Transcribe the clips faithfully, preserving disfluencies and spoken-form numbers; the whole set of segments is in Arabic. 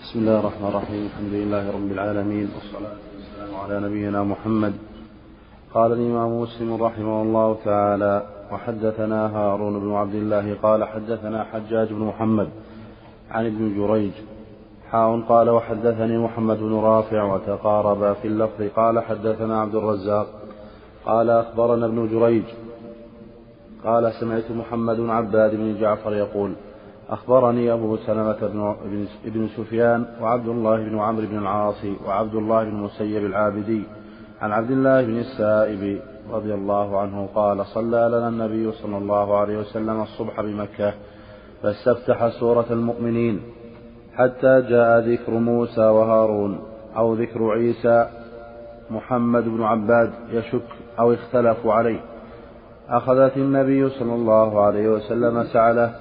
بسم الله الرحمن الرحيم. الحمد لله رب العالمين، والصلاة والسلام على نبينا محمد. قال الإمام مسلم رحمه الله تعالى: وحدثنا هارون بن عبد الله قال حدثنا حجاج بن محمد عن ابن جريج حاء قال وحدثني محمد بن رافع وتقاربا في اللفظ. قال حدثنا عبد الرزاق قال أخبرنا ابن جريج قال سمعت محمد بن عباد بن جعفر يقول: أخبرني أبو سلمة بن سفيان وعبد الله بن عمرو بن العاص وعبد الله بن مسيب العابدي عن عبد الله بن السائب رضي الله عنه قال: صلى لنا النبي صلى الله عليه وسلم الصبح بمكة فاستفتح سورة المؤمنين حتى جاء ذكر موسى وهارون أو ذكر عيسى. محمد بن عباد يشك أو اختلفوا عليه. أخذت النبي صلى الله عليه وسلم سعله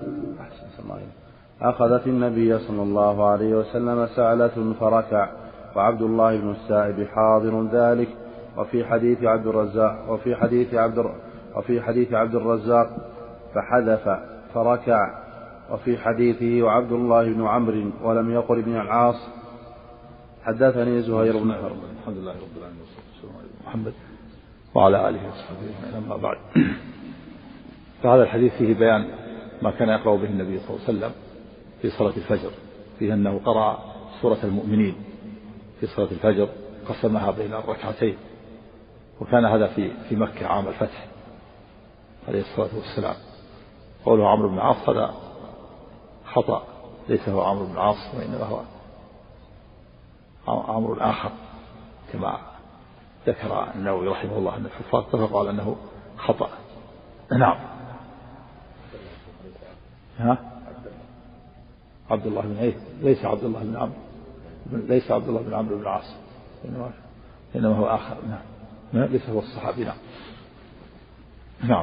أخذت النبي صلى الله عليه وسلم سعلة فركع، وعبد الله بن السائب حاضر ذلك. وفي حديث عبد الرزاق وفي حديث عبد وفي حديث عبد الرزاق فحذف فركع. وفي حديثه وعبد الله بن عمرو ولم يقل ابن العاص. حدثني زهير بن حرب. الحمد لله رب العالمين والصلاة والسلام على محمد وعلى آله وصحبه أجمعين. أما بعد، فهذا الحديث فيه بيان ما كان يقرأ به النبي صلى الله عليه وسلم في صلاة الفجر، فيه أنه قرأ سورة المؤمنين في صلاة الفجر، قسمها بين الركعتين، وكان هذا في في مكة عام الفتح عليه الصلاة والسلام. قوله عمرو بن العاص هذا خطأ، ليس هو عمرو بن العاص، وإنما هو عمرو آخر، كما ذكر النووي رحمه الله أن الحفاظ اتفقوا على أنه خطأ. نعم. ها؟ عبد الله بن عيسى ليس عبد الله بن عمرو ليس عبد الله بن عمرو بن العاص، إنما إنما هو آخر. نعم، ليس هو الصحابي. نعم. نعم.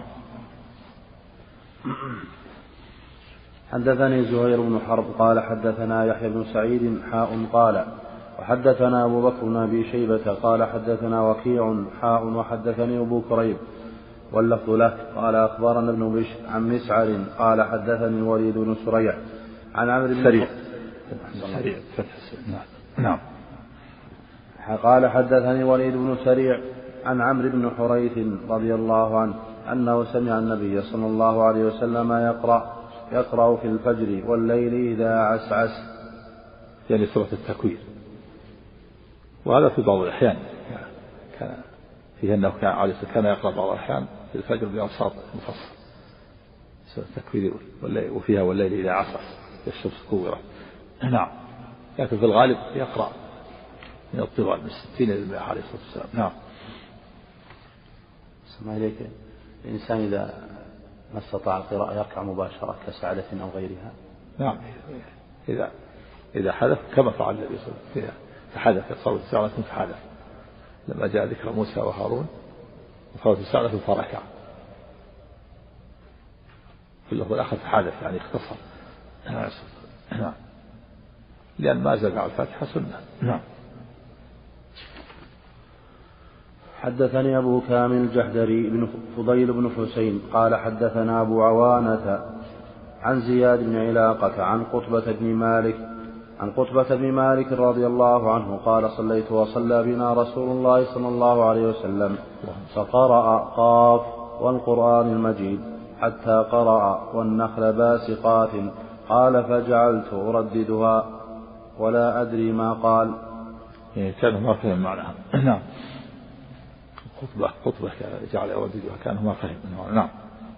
حدثني زهير بن حرب قال حدثنا يحيى بن سعيد حاء قال وحدثنا أبو بكر بن أبي شيبة قال حدثنا وكيع حاء وحدثني أبو كريب واللفظ له قال أخبرنا ابن بشر عن مسعر قال حدثني الوليد بن سريع عن عمرو بن سريع سريع نعم. قال حدثني وليد بن سريع عن عمرو بن حريث رضي الله عنه أنه سمع النبي صلى الله عليه وسلم يقرأ يقرأ في الفجر والليل إذا عسعس، يعني سورة التكوير. وهذا في بعض الأحيان كان فيه أنه كان عليه كان يقرأ بعض الأحيان في الفجر بأوساط مفصل سورة التكوير، وفيها والليل إذا عسعس الشمس كورت. نعم. لكن في الغالب يقرأ من الطوال من الستين إلى المئة عليه الصلاة والسلام. نعم. سمع إليك الإنسان إذا ما استطاع القراءة يركع مباشرة كسعادة أو غيرها. نعم، إذا إذا حدث كما فعل النبي صلى الله عليه وسلم، فحدث صوت سعادة فحدث لما جاء ذكر موسى وهارون وصوت سعادة فركع. في اللفظ الآخر فحدث يعني اختصر. نعم، لأن ما زاد على الفاتحة سنة. نعم. حدثني أبو كامل الجحدري بن فضيل بن حسين قال حدثنا أبو عوانة عن زياد بن علاقة عن قطبة بن مالك عن قطبة بن مالك رضي الله عنه قال صليت وصلى بنا رسول الله صلى الله عليه وسلم فقرأ قاف والقرآن المجيد حتى قرأ والنخل باسقات قال فجعلت أرددها ولا أدري ما قال. كان ما فهم معناها. نعم. خطبة خطبة جعل أرددها كان ما فهم. نعم.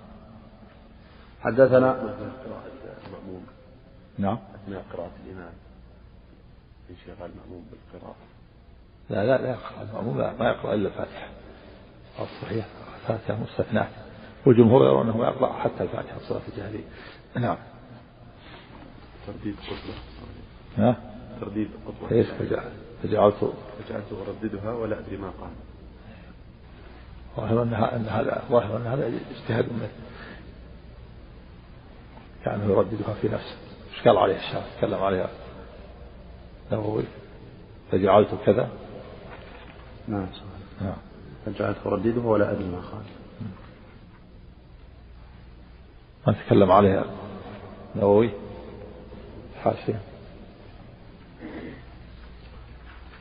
حدثنا المأموم. نعم. أثناء قراءة الإمام انشغال المأموم بالقراءة. لا لا لا يقرأ المأموم، لا ما يقرأ إلا الفاتحة. الصحيح الفاتحة مستثناة، والجمهور يرون أنه يقرأ حتى الفاتحة صلاة الجهرية. نعم. ترديد قطبة. ها؟ ترديد قطبة. إيش فجعلت فجعلت أرددها ولا أدري ما قال. ظاهر أن هذا ظاهر أن هذا اجتهاد منه، كأنه يرددها في نفسه. إيش قال عليه الشافعي؟ تكلم عليها النووي فجعلت كذا. نعم. نعم. فجعلت أرددها ولا أدري ما قال. ما تكلم عليها النووي حاشية.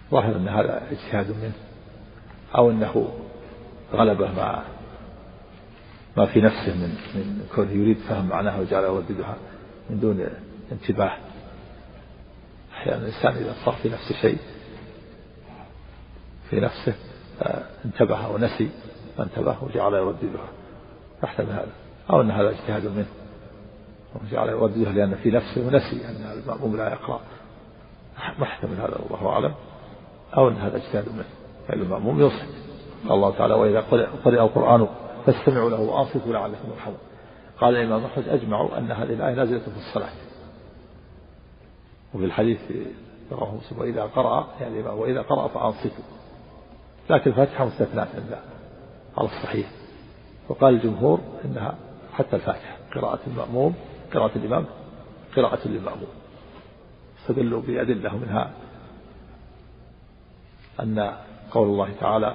ظاهر أن هذا اجتهاد منه، أو أنه غلبه ما ما في نفسه من من كونه يريد فهم معناها وجعل يرددها من دون انتباه. أحيانا الإنسان إذا صار في نفسه شيء في نفسه انتبه ونسي فانتبه وجعل يرددها، يحتمل هذا، أو أن هذا اجتهاد منه وجعل يرددها لأن في نفسه ونسي أن المأموم لا يقرأ، ما يحتمل هذا والله أعلم، أو أن هذا اجتهاد منه فإن المأموم يصحب. الله تعالى وإذا قرئ القرآن فاستمعوا له وأنصتوا لعلكم ترحمون. قال الإمام أحمد أجمعوا أن هذه الآية نازلة في الصلاة، وفي الحديث رواه مسلم وإذا قرأ يعني وإذا قرأ فأنصتوا، لكن الفاتحة مستثناة على الصحيح. وقال الجمهور إنها حتى الفاتحة قراءة المأموم قراءة الإمام قراءة للمأموم، استدلوا بأدلة منها أن قول الله تعالى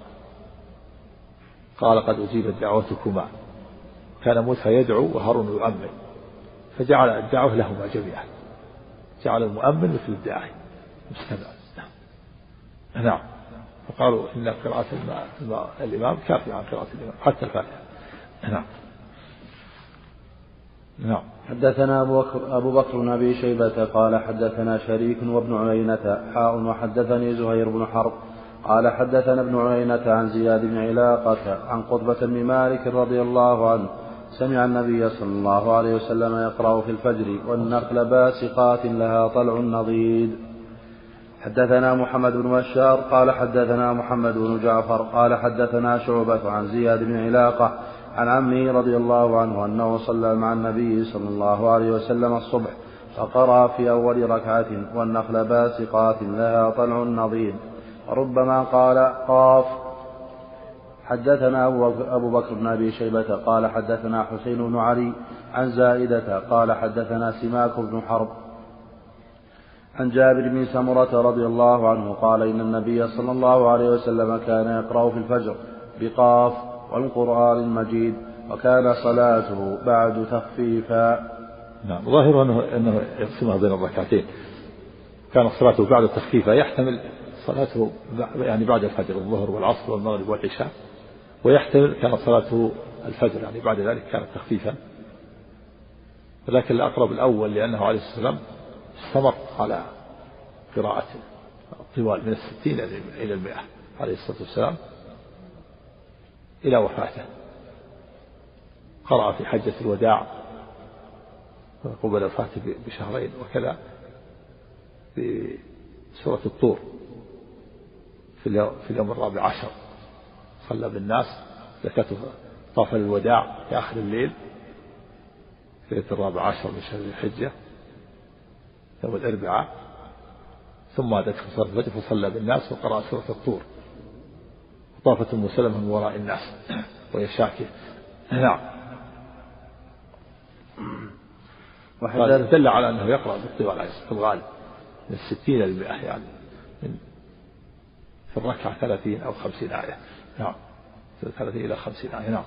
قال قد أجيبت دعوتكما، كان موسى يدعو وهارون يؤمن، فجعل الدعوة لهما جميعا، جعل المؤمن مثل الداعي مستمع. نعم. فقالوا إن قراءة الإمام كافية عن قراءة الإمام حتى الفاتحة. نعم. نعم. حدثنا أبو بكر, أبو بكر بن أبي شيبة قال حدثنا شريك وابن عيينة حاء وحدثني زهير بن حرب قال حدثنا ابن عيينة عن زياد بن علاقة عن قطبة بن مالك رضي الله عنه سمع النبي صلى الله عليه وسلم يقرأ في الفجر والنخل باسقات لها طلع نضيد. حدثنا محمد بن بشار قال حدثنا محمد بن جعفر قال حدثنا شعبة عن زياد بن علاقة عن عمه رضي الله عنه أنه صلى مع النبي صلى الله عليه وسلم الصبح فقرأ في أول ركعة والنخل باسقات لها طلع نضيد، ربما قال قاف. حدثنا أبو بكر بن أبي شيبة قال حدثنا حسين بن علي عن زائدة قال حدثنا سماك بن حرب عن جابر بن سمرة رضي الله عنه قال إن النبي صلى الله عليه وسلم كان يقرأ في الفجر بقاف والقرآن المجيد وكان صلاته بعد تخفيفا. نعم. ظاهر أنه, أنه يقسمها بين الركعتين، كان صلاته بعد تخفيفا يحتمل صلاته يعني بعد الفجر الظهر والعصر والمغرب والعشاء، ويحتمل كان صلاته الفجر يعني بعد ذلك كانت تخفيفا، ولكن الأقرب الأول لأنه عليه الصلاة والسلام استمر على قراءة طوال من الستين إلى المئة عليه الصلاة والسلام إلى وفاته. قرأ في حجة الوداع قبل وفاته بشهرين، وكذا في سورة الطور في اليوم الرابع عشر صلى بالناس زكاة طاف الوداع في آخر الليل في ليلة الرابع عشر من شهر الحجة يوم الأربعاء، ثم أدرك صلاة الفجر فصلى بالناس وقرأ سورة الطور، وطافت أم سلمة من وراء الناس وهي شاكية. نعم. وحدث دل على أنه يقرأ بالطوال في الغالب من الستين إلى المئة يعني من في الركعة ثلاثين أو خمسين آية. نعم. ثلاثين إلى خمسين آية. نعم.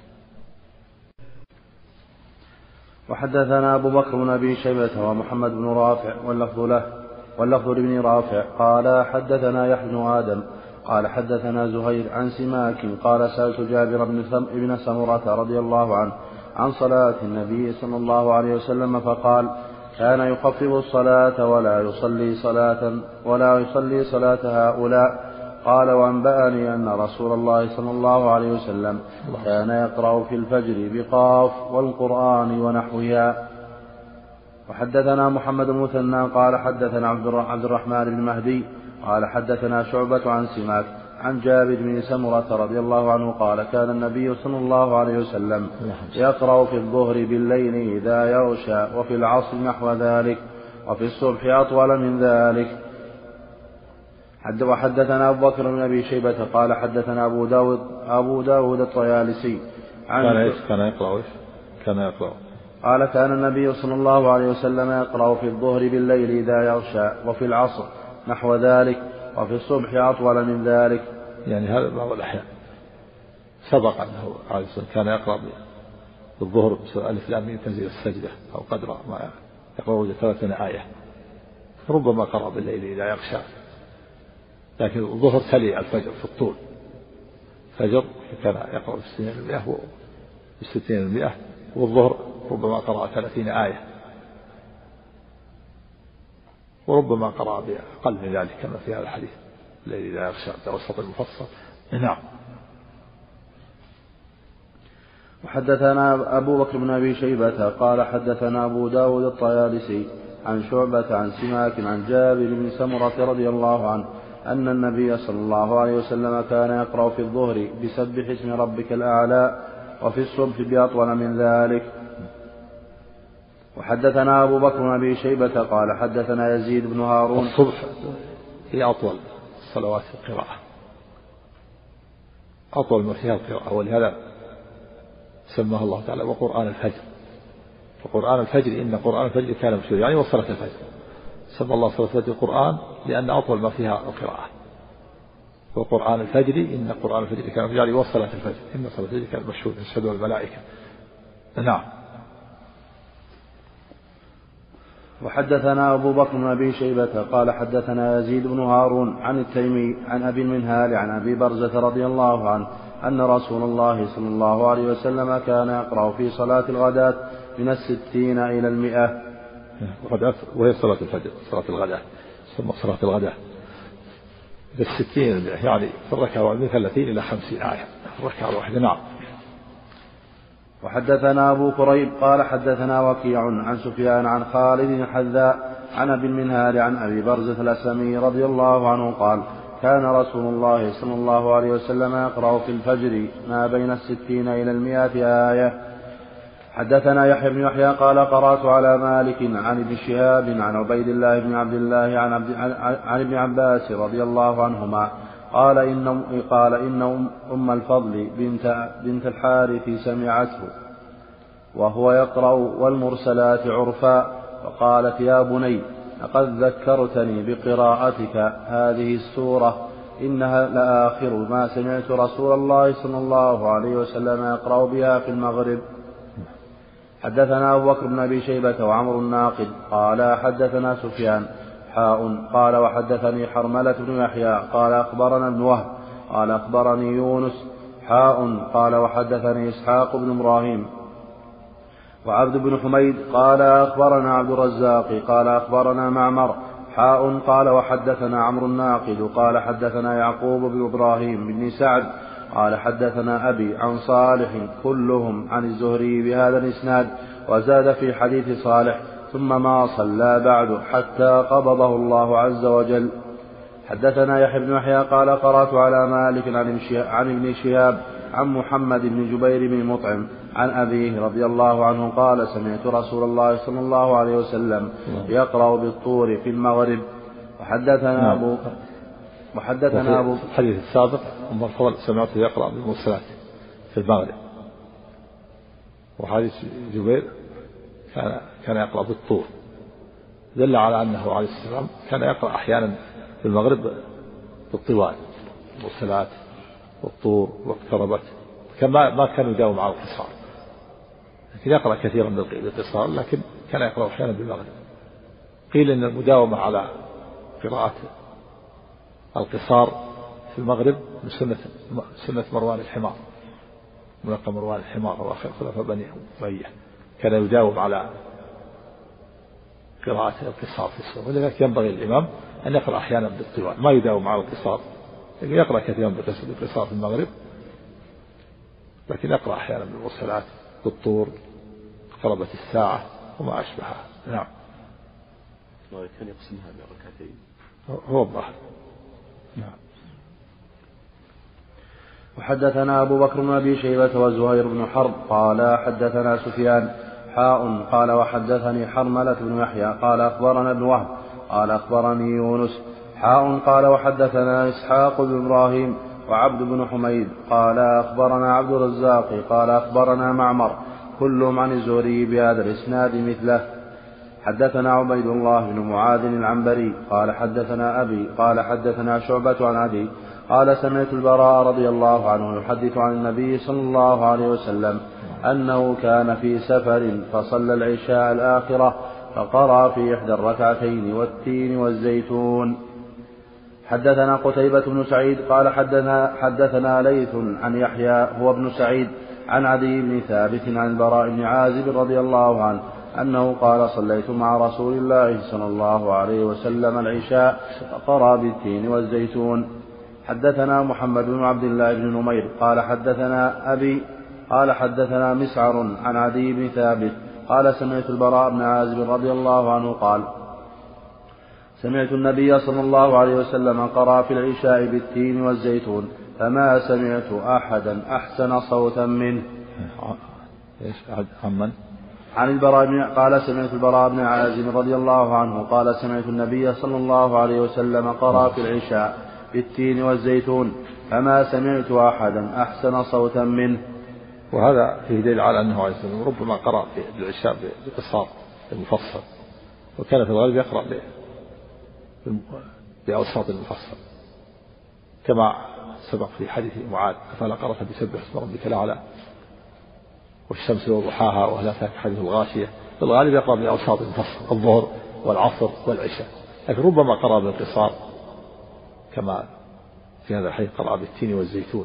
وحدثنا أبو بكر بن أبي شيبة ومحمد بن رافع واللفظ له واللفظ لابن رافع قال حدثنا يحيى بن آدم قال حدثنا زهير عن سماك قال سألت جابر بن سمرة رضي الله عنه عن صلاة النبي صلى الله عليه وسلم فقال كان يخفف الصلاة ولا يصلي صلاة ولا يصلي صلاة هؤلاء. قال وأنبأني أن رسول الله صلى الله عليه وسلم كان يقرأ في الفجر بقاف والقرآن ونحوها. وحدثنا محمد المثنى قال حدثنا عبد الرحمن بن مهدي قال حدثنا شعبة عن سماك عن جابر بن سمرة رضي الله عنه قال كان النبي صلى الله عليه وسلم يقرأ في الظهر بالليل إذا يغشى وفي العصر نحو ذلك وفي الصبح أطول من ذلك. حد وحدثنا أبو بكر بن أبي شيبة قال حدثنا أبو داود أبو داود الطيالسي عن كان إيش كان يقرأ إيش كان يقرأ قال كان النبي صلى الله عليه وسلم يقرأ في الظهر بالليل إذا يغشى وفي العصر نحو ذلك وفي الصبح أطول من ذلك. يعني هذا بعض الأحيان سبق أنه عليه الصلاة كان يقرأ بالظهر بسورة ألف لام ميم تنزيل السجدة أو قدر ما يقرأ ثلاثين آية، ربما قرأ بالليل إذا يغشى لكن الظهر تلي الفجر في الطول. الفجر كان يقرأ بالستين المئة بالستين المئة والظهر ربما قرأ ثلاثين آية وربما قرأ بأقل من ذلك كما في هذا الحديث الذي لا يخشى توسط المفصل. نعم. وحدثنا أبو بكر بن أبي شيبة قال حدثنا أبو داود الطيالسي عن شعبة عن سماك عن جابر بن سمرة رضي الله عنه أن النبي صلى الله عليه وسلم كان يقرأ في الظهر بسبح اسم ربك الأعلى وفي الصبح بأطول من ذلك. وحدثنا أبو بكر بن أبي شيبة قال حدثنا يزيد بن هارون. الصبح هي أطول صلوات القراءة، أطول ما فيها القراءة، ولهذا سماه الله تعالى وقرآن الفجر. وقرآن الفجر إن قرآن الفجر كان مشهورا يعني وصلت الفجر، سمى الله صلاة الفجر القرآن لأن أطول ما فيها القراءة. وقرآن الفجر إن قرآن الفجر كان مشهورا يعني وصلت الفجر إن صلاة الفجر كان مشهورا يشهدها الملائكة. نعم. وحدثنا أبو بكر بن أبي شيبة قال حدثنا يزيد بن هارون عن التيمي عن أبي المنهال عن أبي برزة رضي الله عنه أن رسول الله صلى الله عليه وسلم كان يقرأ في صلاة الغداة من الستين إلى المئة. وهي صلاة الفجر صلاة الغداة ثم صلاة الغداة بالستين المئة يعني في الركعة من ثلاثين إلى خمسين آية الركعة الواحدة. نعم. وحدثنا أبو كريب قال حدثنا وكيع عن سفيان عن خالد الحذاء عن أبي المنهال عن أبي برزة الأسلمي رضي الله عنه قال كان رسول الله صلى الله عليه وسلم يقرأ في الفجر ما بين الستين إلى المئة آية. حدثنا يحيى بن يحيى قال قرأت على مالك عن ابن شهاب عن عبيد الله بن عبد الله عن, عبد عن ابن عباس رضي الله عنهما قال إن, قال إن أم الفضل بنت, بنت الحارث سمعته وهو يقرأ والمرسلات عرفا فقالت يا بني لقد ذكرتني بقراءتك هذه السورة إنها لآخر ما سمعت رسول الله صلى الله عليه وسلم يقرأ بها في المغرب. حدثنا أبو بكر بن أبي شيبة وعمر الناقد قال حدثنا سفيان حاء قال وحدثني حرملة بن يحيى قال أخبرنا ابن وهب قال أخبرني يونس حاء قال وحدثني إسحاق بن إبراهيم وعبد بن حميد قال أخبرنا عبد الرزاق قال أخبرنا معمر حاء قال وحدثنا عمرو الناقد قال حدثنا يعقوب بن إبراهيم بن سعد قال حدثنا أبي عن صالح كلهم عن الزهري بهذا الإسناد وزاد في حديث صالح ثم ما صلى بعد حتى قبضه الله عز وجل. حدثنا يحيى بن يحيى قال قرأت على مالك عن ابن شهاب عن محمد بن جبير بن مطعم عن أبيه رضي الله عنه قال سمعت رسول الله صلى الله عليه وسلم يقرأ بالطور في المغرب. وحدثنا أبو وحدثنا أبو الحديث السابق أم الفضل سمعته يقرأ بالمرسلات في المغرب، وحديث جبير كان كان يقرأ بالطور، دل على أنه عليه السلام كان يقرأ أحيانا في المغرب بالطوال المرسلات والطور واقتربت، كما ما كان يداوم على القصار، لكن يقرأ كثيرا بالقصار لكن كان يقرأ أحيانا بالمغرب. قيل إن المداومة على قراءة القصار في المغرب من سنة سنة مروان الحمار، ملقب مروان الحمار وآخر خلفاء بني أمية، كان يداوم على قراءة القصار في السورة، ولذلك ينبغي الإمام أن يقرأ أحيانا بالطوال، ما يداوم على القصار، لكن يقرأ كثيرا بالقصار في المغرب، لكن يقرأ أحيانا بالمرسلات بالطور اقتربت الساعة وما أشبهها. نعم. كان يقسمها بركعتين هو الظاهر. نعم. وحدثنا أبو بكر بن أبي شيبة وزهير بن حرب قال حدثنا سفيان حاء قال وحدثني حرملة بن يحيى قال أخبرنا ابن وهب قال أخبرني يونس حاء قال وحدثنا إسحاق بن إبراهيم وعبد بن حميد قال أخبرنا عبد الرزاق قال أخبرنا معمر كلهم عن الزهري بهذا الإسناد مثله. حدثنا عبيد الله بن معاذ العنبري قال حدثنا أبي قال حدثنا شعبة عن أبي قال سمعت البراء رضي الله عنه يحدث عن النبي صلى الله عليه وسلم أنه كان في سفر فصلى العشاء الآخرة فقرأ في إحدى الركعتين والتين والزيتون. حدثنا قتيبة بن سعيد قال حدثنا, حدثنا ليث عن يحيى هو ابن سعيد عن عدي بن ثابت عن البراء بن عازب رضي الله عنه أنه قال صليت مع رسول الله صلى الله عليه وسلم العشاء فقرأ بالتين والزيتون. حدثنا محمد بن عبد الله بن نمير قال حدثنا أبي قال حدثنا مسعر عن عدي بن ثابت قال سمعت البراء بن عازب رضي الله عنه قال سمعت النبي صلى الله عليه وسلم قرأ في العشاء بالتين والزيتون فما سمعت أحدا أحسن صوتا منه. إيش عمن؟ عن البراء بن قال سمعت البراء بن عازب رضي الله عنه قال سمعت النبي صلى الله عليه وسلم قرأ في العشاء بالتين والزيتون فما سمعت أحدا أحسن صوتا منه. وهذا فيه دليل على أنه عليه السلام ربما قرأ في العشاء بقصار المفصل، وكان في الغالب يقرأ بأوساط المفصل كما سبق في حديث معاذ أفلا قرأت بسبح اسم ربك الأعلى والشمس وضحاها وهل أتاك حديث الغاشية. في الغالب يقرأ بأوساط المفصل الظهر والعصر والعشاء، لكن ربما قرأ بالقصار كما في هذا الحديث قرأ بالتين والزيتون،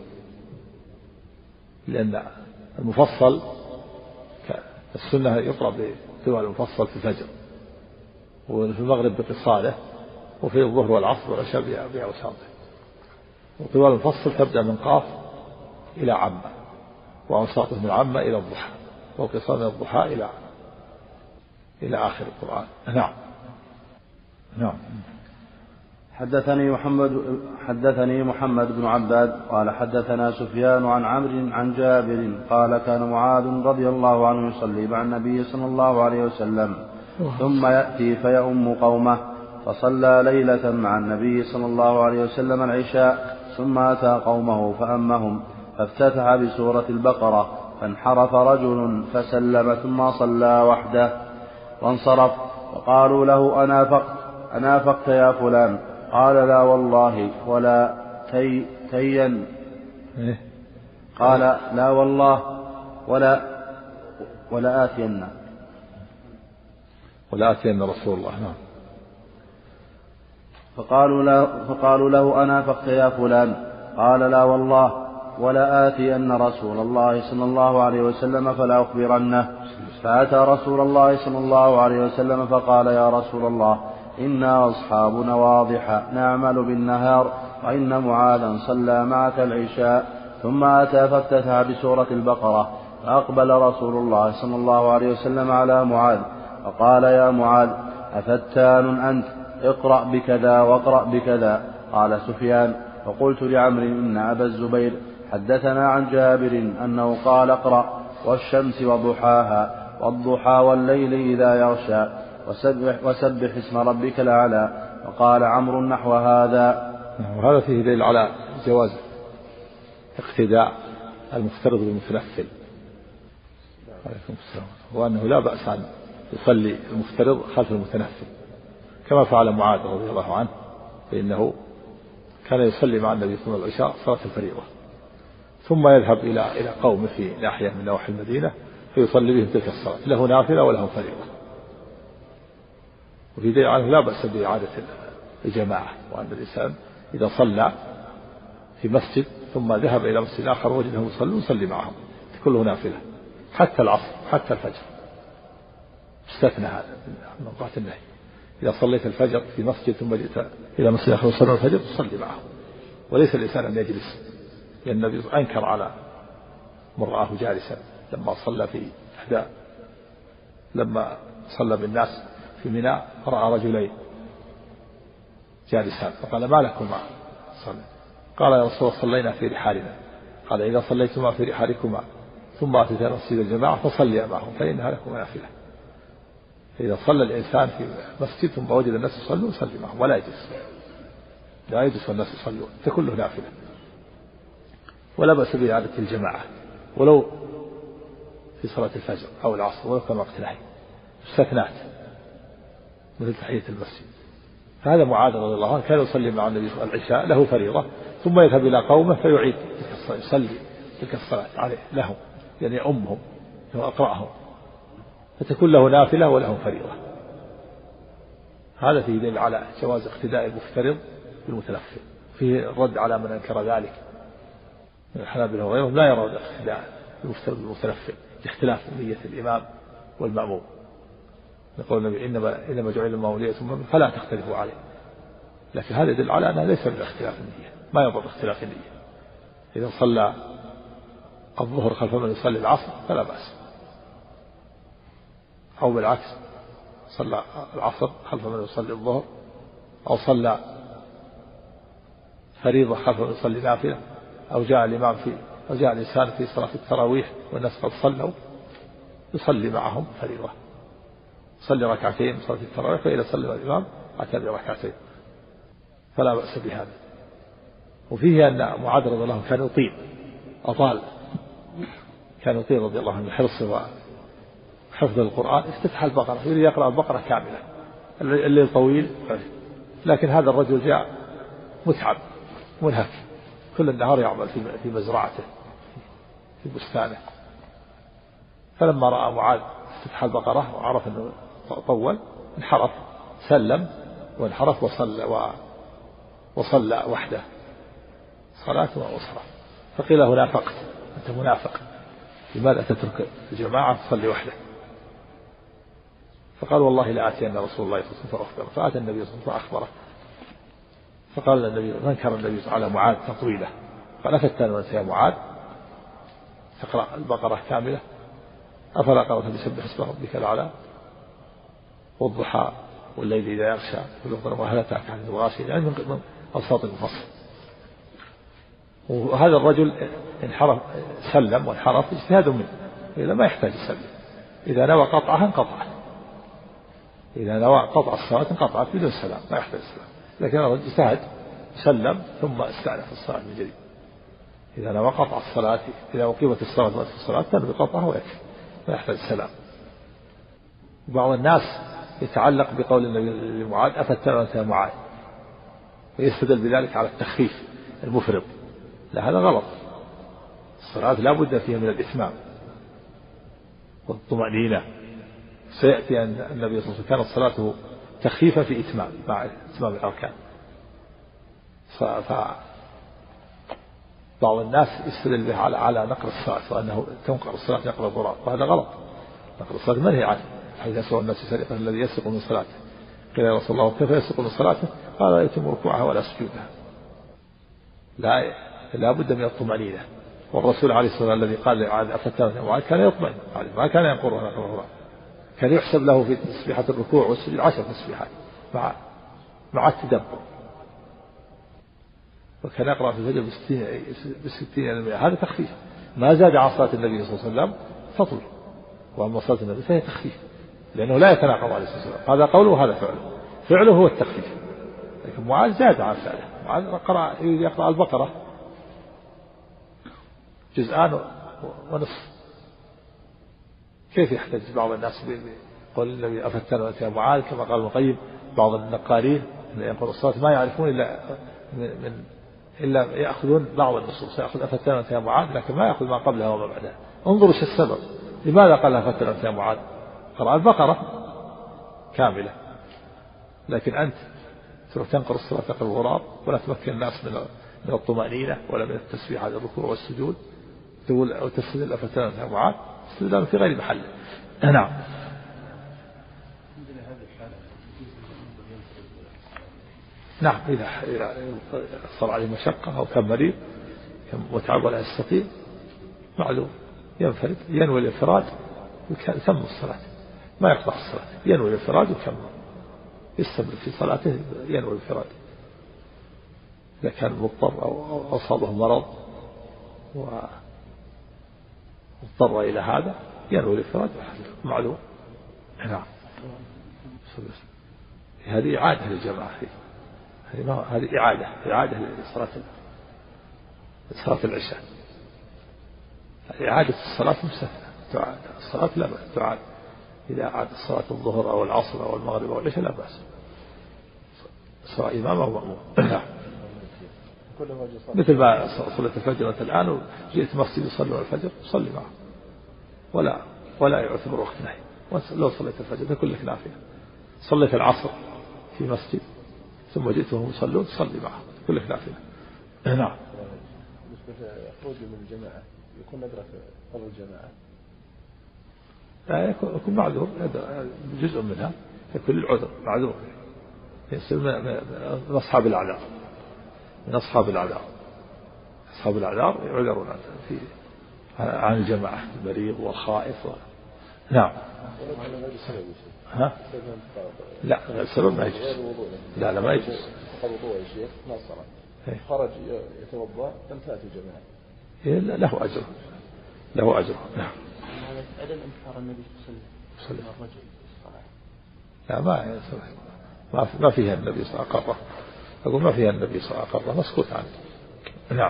لأن المفصل السنة يقرأ بطوال المفصل في الفجر وفي المغرب بقصاره وفي الظهر والعصر والعشاء بأوساطه. وطوال المفصل تبدأ من قاف إلى عامة، وأوساطه من عامة إلى الضحى، والقصار من الضحى إلى إلى آخر القرآن. نعم نعم. حدثني محمد حدثني محمد بن عباد قال حدثنا سفيان عن عمرو عن جابر قال كان معاذ رضي الله عنه يصلي مع النبي صلى الله عليه وسلم ثم يأتي فيؤم قومه، فصلى ليلة مع النبي صلى الله عليه وسلم العشاء ثم أتى قومه فأمهم فافتتح بسورة البقرة فانحرف رجل فسلم ثم صلى وحده وانصرف، وقالوا له أنافقت أنافقت يا فلان؟ قال لا والله ولا تي تين قال لا والله ولا ولا آتين ولا آتين رسول الله. نعم. فقالوا له, فقالوا له أنافقت يا فلان؟ قال لا والله ولا آتين رسول الله صلى الله عليه وسلم فلا أخبرنه. فأتى رسول الله صلى الله عليه وسلم فقال يا رسول الله إنا أصحاب نواضح نعمل بالنهار وإن معاذا صلى معك العشاء. ثم أتى فافتتح بسورة البقرة فأقبل رسول الله صلى الله عليه وسلم على معاذ فقال يا معاذ أفتان أنت؟ اقرأ بكذا واقرأ بكذا. قال سفيان فقلت لعمرو إن أبا الزبير حدثنا عن جابر أنه قال اقرأ والشمس وضحاها والضحى والليل إذا يغشى وسبح, وسبح اسم ربك الأعلى. وقال عمرو نحو هذا. وهذا فيه دليل على جواز اقتداء المفترض بالمتنفل عليكم السلام، وأنه لا بأس أن يصلي المفترض خلف المتنفل كما فعل معاذ رضي الله عنه، فإنه كان يصلي مع النبي صلى الله عليه وسلم العشاء صلاة الفريضة ثم يذهب إلى إلى قوم في ناحية من نواحي المدينة فيصلي بهم تلك الصلاة، له نافلة وله فريضة. وفي دليل عنه لا بأس بإعادة الجماعة، وأن الإنسان إذا صلى في مسجد ثم ذهب إلى مسجد آخر وجدهم يصلون يصلي معهم كله نافلة حتى العصر حتى الفجر، استثنى هذا من موقعات النهي. إذا صليت الفجر في مسجد ثم جئت إلى مسجد آخر وصلى الفجر تصلي معهم، وليس الإنسان أن يجلس، لأن النبي أنكر على من رآه جالسا لما صلى في إحدى لما صلى بالناس في منى رأى رجلين جالسان فقال ما لكما صلى؟ قال يا رسول الله صلينا في رحالنا. قال إذا صليتما في رحالكما ثم أتيتا مسجد الجماعة فصليا معهم فإنها لكما نافلة. فإذا صلى الإنسان في مسجد ثم وجد الناس يصلون يصلي معهم ولا يجلس، لا يجلس والناس يصلون فكله نافلة، ولا بأس بإعادة الجماعة ولو في صلاة الفجر أو العصر ولو كان وقت نهي، استثنات مثل تحية المسجد. فهذا معاذ رضي الله عنه كان يصلي مع النبي صلى الله عليه وسلم العشاء له فريضة ثم يذهب إلى قومه فيعيد تلك الصلاة يصلي تلك الصلاة عليه لهم، يعني أمهم وأقرأهم، فتكون له نافلة وله فريضة. هذا فيه دليل على جواز اقتداء المفترض بالمتنفل. فيه الرد على من أنكر ذلك من الحنابلة وغيرهم، لا يرون الاقتداء بالمتنفل لاختلاف نية الإمام والمأموم. يقول النبي إنما إنما جعل المأموم ليأتم فلا تختلفوا عليه، لكن هذا يدل على أنها ليس من اختلاف النية، ما يضر اختلاف النية. إذا صلى الظهر خلف من يصلي العصر فلا بأس، أو بالعكس صلى العصر خلف من يصلي الظهر، أو صلى فريضة خلف من يصلي نافلة، أو جاء الإمام في أو جاء الإنسان في صلاة التراويح والناس قد صلوا يصلي معهم فريضة، صلي ركعتين صلاة التراويح، فإذا صلى الإمام أتى بركعتين فلا بأس بهذا. وفيه أن معاذ رضي الله عنه كان يطيل أطال كان يطيل رضي الله عنه حرصه وحفظ القرآن، افتتح البقرة يريد يقرأ البقرة كاملة، الليل طويل، لكن هذا الرجل جاء متعب منهك كل النهار يعمل في مزرعته في بستانه، فلما رأى معاذ افتتح البقرة وعرف أنه طول انحرف، سلم وانحرف وصلى وصلى وحده صلاة وأسرة. فقيل له نافقت، أنت منافق، لماذا تترك الجماعة تصلي وحده؟ فقال والله لا آتين رسول الله صلى الله عليه وسلم فأخبره، فأتى النبي صلى الله عليه وسلم فأخبره، فقال النبي فانكر النبي على معاذ تطويله، قال أفتان وأنت يا معاذ تقرأ البقرة كاملة؟ أفلا قرأت بسبح اسم ربك الأعلى والضحى والليل إذا يغشى وهل أتاك حديث الغاشية، يعني من أوساط المفصل. وهذا الرجل انحرف سلم وانحرف اجتهاد منه، إذا ما يحتاج يسلم، إذا نوى قطعها انقطعت، إذا نوى قطع الصلاة انقطعت بدون سلام، ما يحتاج السلام. لكن الرجل اجتهد سلم ثم استأنف الصلاة من جديد. إذا نوى قطع الصلاة، إذا أقيمت الصلاة وقت الصلاة تنوي قطعها ويكفي، ما يحتاج السلام. بعض الناس يتعلق بقول النبي لمعاذ أفتن وأنت يا معاذ، ويستدل بذلك على التخفيف المفرط. لا، هذا غلط. الصلاة لا بد فيها من الإتمام والطمأنينة. سيأتي أن النبي صلى الله عليه وسلم كانت صلاته تخفيفا في إتمام مع إتمام الأركان. ف بعض الناس يستدل به على على نقل الصلاة، وأنه تنقل الصلاة نقل الغراب، وهذا غلط. نقل الصلاة منهي عنه، حيث يسوع الناس سرقة الذي يسرق من صلاته. قيل يا رسول الله كيف يسرق من صلاته؟ قال لا يتم ركوعها ولا سجودها. لا لا بد من الطمأنينة. والرسول عليه الصلاة والسلام الذي قال لعاد أفتان وعاد كان يطمئن، ما كان ينقر نقل الغراب، كان يحسب له في تسبيحة الركوع والسجود عشر تسبيحات مع مع التدبر، وكان يقرأ في الفجر بستين بستين المئة. هذا تخفيف، ما زاد عن صلاة النبي صلى الله عليه وسلم فضل، وأما صلاة النبي فهي تخفيف، لأنه لا يتناقض عليه الصلاة والسلام. هذا قوله وهذا فعله، فعله هو التخفيف، لكن معاذ زاد عن فعله. معاذ قرأ يقرأ البقرة جزءان ونصف، كيف يحتج بعض الناس بقول النبي أفتن وأنت يا معاذ؟ كما قال ابن القيم بعض النقارين اللي يقرأوا الصلاة ما يعرفون إلا من إلا يأخذون بعض النصوص، يأخذ أفتن وأنت يا معاذ لكن ما يأخذ ما قبلها وما بعدها. انظروا ايش السبب، لماذا قال أفتن وأنت يا معاذ؟ قرأ البقرة كاملة، لكن أنت تروح تنقر الصلاة تقرأ الغراب، ولا تمكن الناس من من الطمأنينة ولا من التسبيح على الركوع والسجود، تقول أو تستدل أفتن وأنت يا معاذ، استدلال في غير محله. نعم. نعم، إذا إذا صار عليه مشقة أو كان مريض وتعب ولا يستطيع معلوم ينفرد، ينوي الانفراد ويتم الصلاة، ما يقطع الصلاة، ينوي الانفراد ويكمل، يستمر في صلاته ينوي الانفراد. إذا كان مضطر أو أصابه مرض واضطر إلى هذا ينوي الانفراد معلوم. نعم. هذه إعادة للجماعة، هذه إعادة إعادة لصلاة صلاة العشاء، إعادة الصلاة مستثنى، تعاد الصلاة لا بأس تعاد، إذا أعاد الصلاة الظهر أو العصر أو المغرب أو العشاء لا بأس، سواء إمام أو مأموم. مثل ما صليت الفجر أنت الآن وجئت مسجد يصلي الفجر صلي معه، ولا ولا يعتبر وقت نهي. لو صليت الفجر تكون لك نافلة. صليت العصر في مسجد ثم جئتهم يصلون تصلي معهم كل خلافنا. نعم. بالنسبة لخروج من الجماعة يكون ندرة فضل الجماعة. لا يكون معذور جزء منها يكون العذر معذور يصير من أصحاب الأعذار من أصحاب الأعذار أصحاب الأعذار يعذرون في عن الجماعة المريض والخائف و... نعم. ها؟ لا السبب ما يجوز. لا لا ما يجوز. خرج يتوضأ لم تأتي الجماعة. له أجر له أجر. نعم. عدم إنكار النبي صلى الله عليه وسلم لا ما ما ما فيها النبي صلى الله عليه وسلم أقول ما فيها النبي صلى الله عليه وسلم مسكوت عنه. نعم.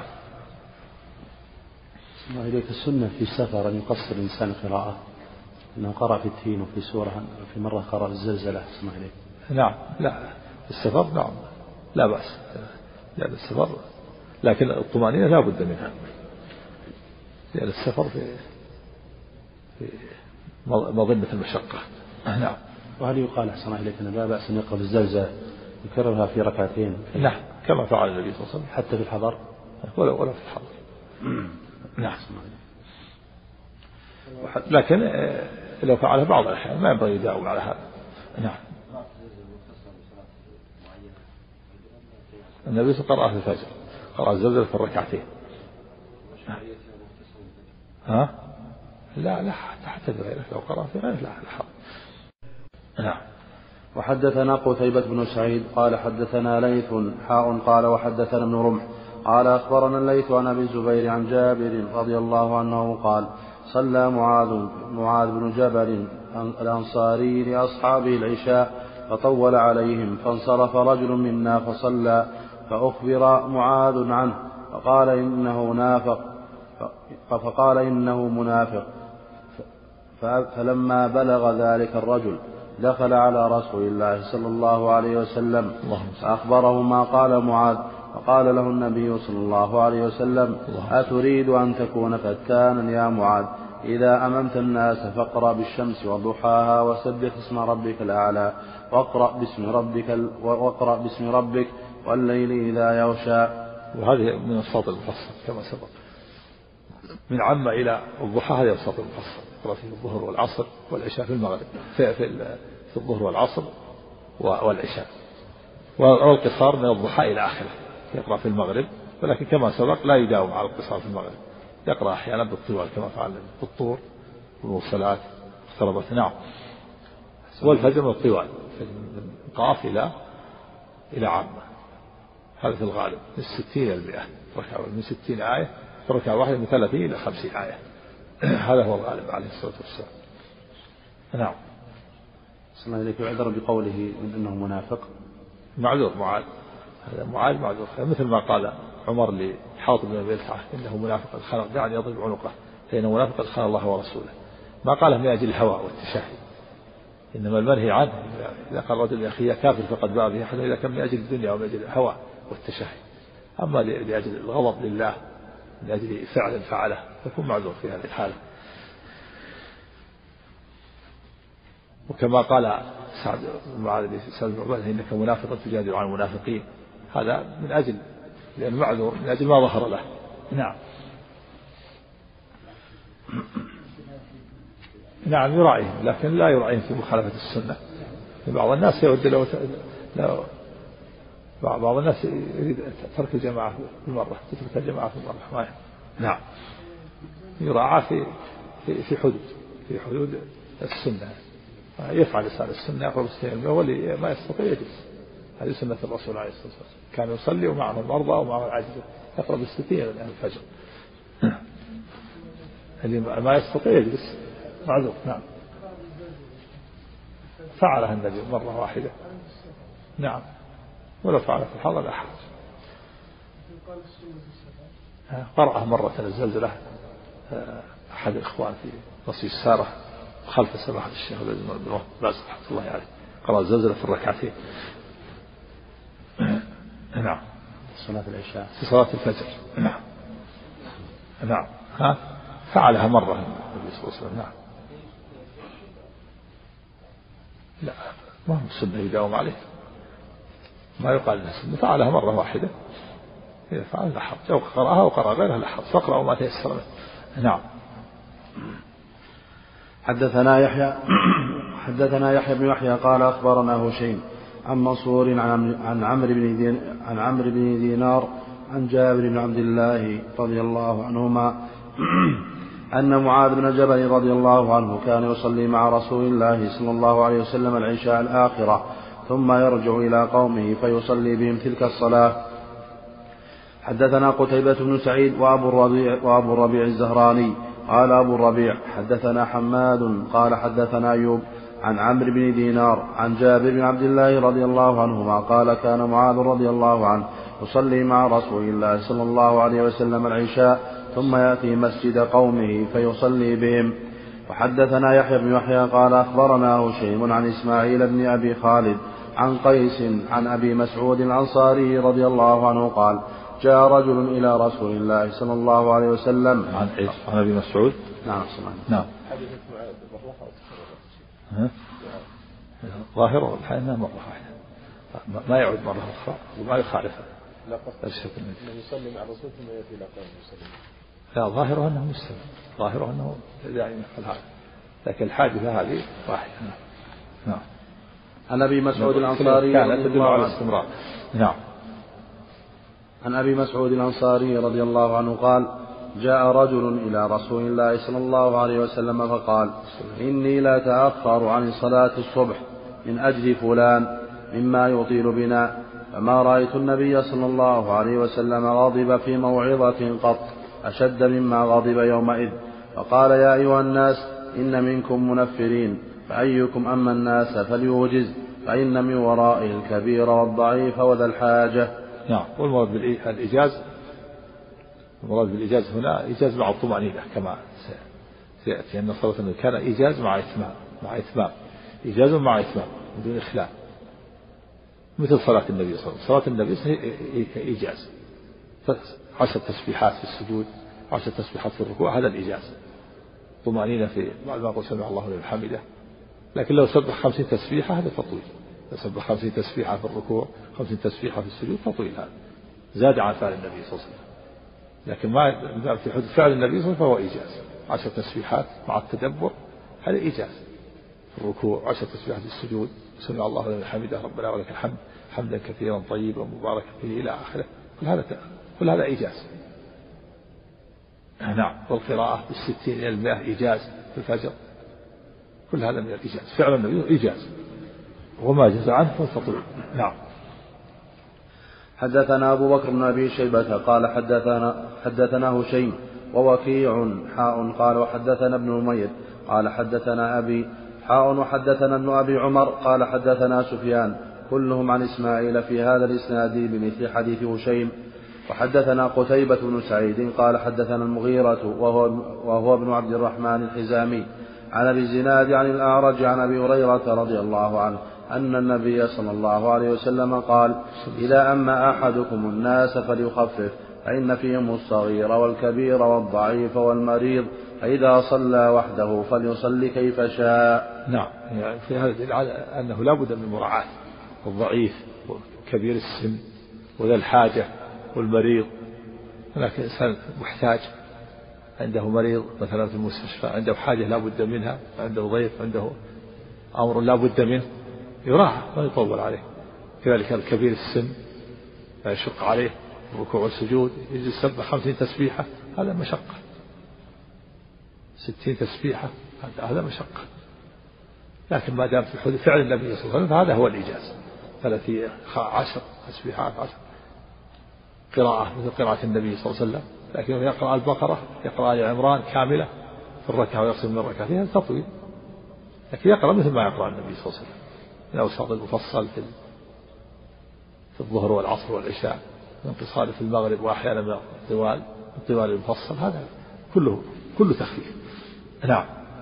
اسمع إليك السنة في سفر أن يقصر الإنسان قراءة أنه قرأ في التين وفي سورة في مرة قرأ الزلزلة. اسمع إليك. نعم لا السفر نعم لا بأس لا السفر لكن الطمأنينة لا بد منها لأن السفر في في مظنة المشقة. نعم. وهل يقال أحسن إليك أن لا بأس أن يقرأ الزلزلة يكررها في ركعتين؟ نعم كما فعل النبي صلى الله عليه وسلم حتى في الحضر ولا ولا في الحضر. نعم. لكن لو فعلها بعض الأحيان ما ينبغي يداوم على هذا. نعم. النبي صلى الله عليه وسلم قرأ في الفجر قرأ الزلزلة في الركعتين. ها؟ لا لا حتى في غيره لو قرأ في غيره لا لا. نعم. وحدثنا قتيبة بن سعيد قال حدثنا ليث حاء قال وحدثنا ابن رمح قال أخبرنا الليث عن أبي الزبير عن جابر رضي الله عنه قال صلى معاذ معاذ بن جبل الأنصاري لأصحابه العشاء فطول عليهم فانصرف رجل منا فصلى فأخبر معاذ عنه فقال إنه نافق فقال إنه منافق فلما بلغ ذلك الرجل دخل على رسول الله صلى الله عليه وسلم فأخبره ما قال معاذ فقال له النبي صلى الله عليه وسلم أتريد أن تكون فتانا يا معاذ إذا أممت الناس فاقرأ بالشمس وضحاها وسبح اسم ربك الأعلى واقرأ باسم ربك واقرأ باسم ربك والليل إذا يغشى. وهذه من الصوت المفصل كما سبق من عم إلى الضحى هذا الصوت المفصل يقرأ في الظهر والعصر والعشاء في المغرب في, في, في الظهر والعصر والعشاء والقصار من الضحى إلى آخره يقرأ في المغرب ولكن كما سبق لا يداوم على القصار في المغرب يقرأ أحيانا بالطوال كما فعل بالطور والمرسلات اقتربت. نعم. والفجر من الطوال من قاف إلى إلى عامة هذا في الغالب من ستين إلى المئة ركعة من ستين آية ركعة واحدة من ثلاثين إلى خمسين آية هذا هو الغالب عليه الصلاة والسلام. نعم. سمع إليك يعذر بقوله إنه منافق معذور معاذ هذا معاذ معذور مثل ما قال عمر لحاطب بن بلتعة إنه منافق الخلق دعني يضرب عنقه فإنه منافق الخلق الله ورسوله ما قاله من أجل الهوى والتشهي إنما المنهي عنه إذا قال رجل لأخيه كافر فقد باء به حتى إذا كان من أجل الدنيا ومن أجل الهوى والتشهي أما لأجل الغضب لله من أجل فعل فعله يكون معذور في هذه الحالة. وكما قال سعد بن معاذ سعد بن عبادة إنك منافق تجادل عن المنافقين هذا من أجل لأن معذور من أجل ما ظهر له. نعم. نعم يراعيهم لكن لا يراعيهم في مخالفة السنة. بعض الناس يود لو لو بعض الناس يريد ترك الجماعة في المرة تترك الجماعة في المرة ما نعم يراعى في في في حدود في حدود السنة يفعل لسان السنة يقرب السنة واللي ما يستطيع يجلس هذه سنة الرسول عليه الصلاة والسلام كان يصلي ومعه المرضى ومعه العاجز يقرب الستين من الفجر اللي ما يستطيع يجلس معذور. نعم. فعلها النبي مرة واحدة. نعم. ولو فعل في الحضر لا حرج. قرأه مرة الزلزلة أحد الإخوان في نصيب السارة خلف سماحة الشيخ بن باز رحمة الله عليه قرأ الزلزلة في الركعتين. نعم. صلاة العشاء في صلاة الفجر. نعم. نعم. ها فعلها مرة النبي صلى الله عليه وسلم. نعم. لا ما هو السنة يداوم عليه ما يقال الناس فعلها مرة واحدة إذا فعل لا حرج، أو قرأها وقرأ غيرها لا حرج، فاقرأوا ما تيسر منه. نعم. حدثنا يحيى حدثنا يحيى بن يحيى قال أخبرنا هشيم عن منصور عن عمرو بن عن عمرو بن دينار عن جابر بن عبد الله رضي الله عنهما أن معاذ بن جبل رضي الله عنه كان يصلي مع رسول الله صلى الله عليه وسلم العشاء الآخرة ثم يرجع إلى قومه فيصلي بهم تلك الصلاة. حدثنا قتيبة بن سعيد وأبو الربيع, وأبو الربيع الزهراني قال أبو الربيع حدثنا حماد قال حدثنا أيوب عن عمرو بن دينار عن جابر بن عبد الله رضي الله عنهما قال كان معاذ رضي الله عنه يصلي مع رسول الله صلى الله عليه وسلم العشاء ثم يأتي مسجد قومه فيصلي بهم. وحدثنا يحيى بن يحيى قال أخبرنا هشيم عن إسماعيل بن أبي خالد عن قيس عن أبي مسعود الأنصاري رضي الله عنه قال جاء رجل إلى رسول الله صلى الله عليه وسلم. عن إيش؟ عن أبي مسعود. نعم نعم. ظاهره الحين مرة واحدة ما يعود مرة أخرى وما يخالفها. لا قصد أنه يصلي مع الرسول ثم يأتي إلى قومه يصلي. لا ظاهره أنه مستمر، ظاهره أنه داعي يفعل هذا، لكن الحادثة هذه واحدة. نعم. عن أبي مسعود الأنصاري كانت تدل على الاستمرار. نعم. عن أبي مسعود الأنصاري رضي الله عنه قال جاء رجل إلى رسول الله صلى الله عليه وسلم فقال إني لا أتأخر عن صلاة الصبح من أجل فلان مما يطيل بنا، فما رأيت النبي صلى الله عليه وسلم غضب في موعظة قط أشد مما غضب يومئذ، فقال يا أيها الناس إن منكم منفرين فأيكم أما الناس فليوجز فإن من ورائه الكبير والضعيف وذا الحاجة. نعم. والمراد بالإيجاز المراد بالإيجاز هنا إيجاز مع الطمأنينة كما سيأتي أن صلاة النبي كان إيجاز مع إتمام مع إتمام إيجاز مع إتمام بدون إخلال، مثل صلاة النبي صلى الله عليه وسلم. صلاة النبي إيجاز عشر تسبيحات في السجود، عشر تسبيحات في الركوع، هذا الإيجاز. طمأنينة في بعد ما قل سمع الله لمن حمده، لكن لو سبح خمسين تسبيحة هذا تطويل، لو سبح خمسين تسبيحة في الركوع خمسين تسبيحة في السجود تطويل، هذا زاد عن فعل النبي صلى الله عليه وسلم. لكن ما في حدود فعل النبي صلى الله عليه وسلم فهو إيجاز، عشر تسبيحات مع التدبر هذا إيجاز في الركوع، عشر تسبيحات في السجود، سمع الله لمن حمده ربنا ولك الحمد حمدا كثيرا طيبا مباركا فيه إلى آخره، كل هذا كل هذا إيجاز. نعم. والقراءة بالستين إلى المئة إيجاز في الفجر، كل هذا من الإيجاز، فعل النبي إيجاز وما جاز عنه فالتطويل. نعم. حدثنا أبو بكر بن أبي شيبة قال حدثنا حدثنا هشيم ووكيع حاء قال وحدثنا ابن أمير قال حدثنا أبي حاء وحدثنا ابن أبي عمر قال حدثنا سفيان كلهم عن إسماعيل في هذا الإسناد بمثل حديث هشيم. وحدثنا قتيبة بن سعيد قال حدثنا المغيرة وهو, وهو ابن عبد الرحمن الحزامي عن أبي الزناد عن الأعرج عن أبي هريرة رضي الله عنه أن النبي صلى الله عليه وسلم قال إذا أما أحدكم الناس فليخفف فإن فيهم الصغير والكبير والضعيف والمريض، فإذا صلى وحده فليصلي كيف شاء. نعم. يعني في هذا دليل على أنه لا بد من مراعاة الضعيف وكبير السن وذا الحاجة والمريض. هناك إنسان محتاج عنده مريض مثلا في المستشفى عنده حاجة لا بد منها، عنده ضيف عنده أمر لا بد منه، يراعى ما يطول عليه. كذلك الكبير السن لا يشق عليه الركوع والسجود، يجلس سبح خمسين تسبيحة هذا مشقة، ستين تسبيحة هذا مشقة. لكن ما دام في حدود فعل النبي صلى الله عليه وسلم فهذا هو الإيجاز. ثلاثين عشر تسبيحات عشر قراءة مثل قراءة النبي صلى الله عليه وسلم، لكن يقرأ البقرة يقرأ آل عمران كاملة في الركعة ويقسم من ركعتين هذا تطويل، لكن يقرأ مثل ما يقرأ النبي صلى الله عليه وسلم من أوساط المفصل في في الظهر والعصر والعشاء، من قصار في المغرب، وأحيانا من الطوال الطوال المفصل، هذا كله كله تخفيف. نعم.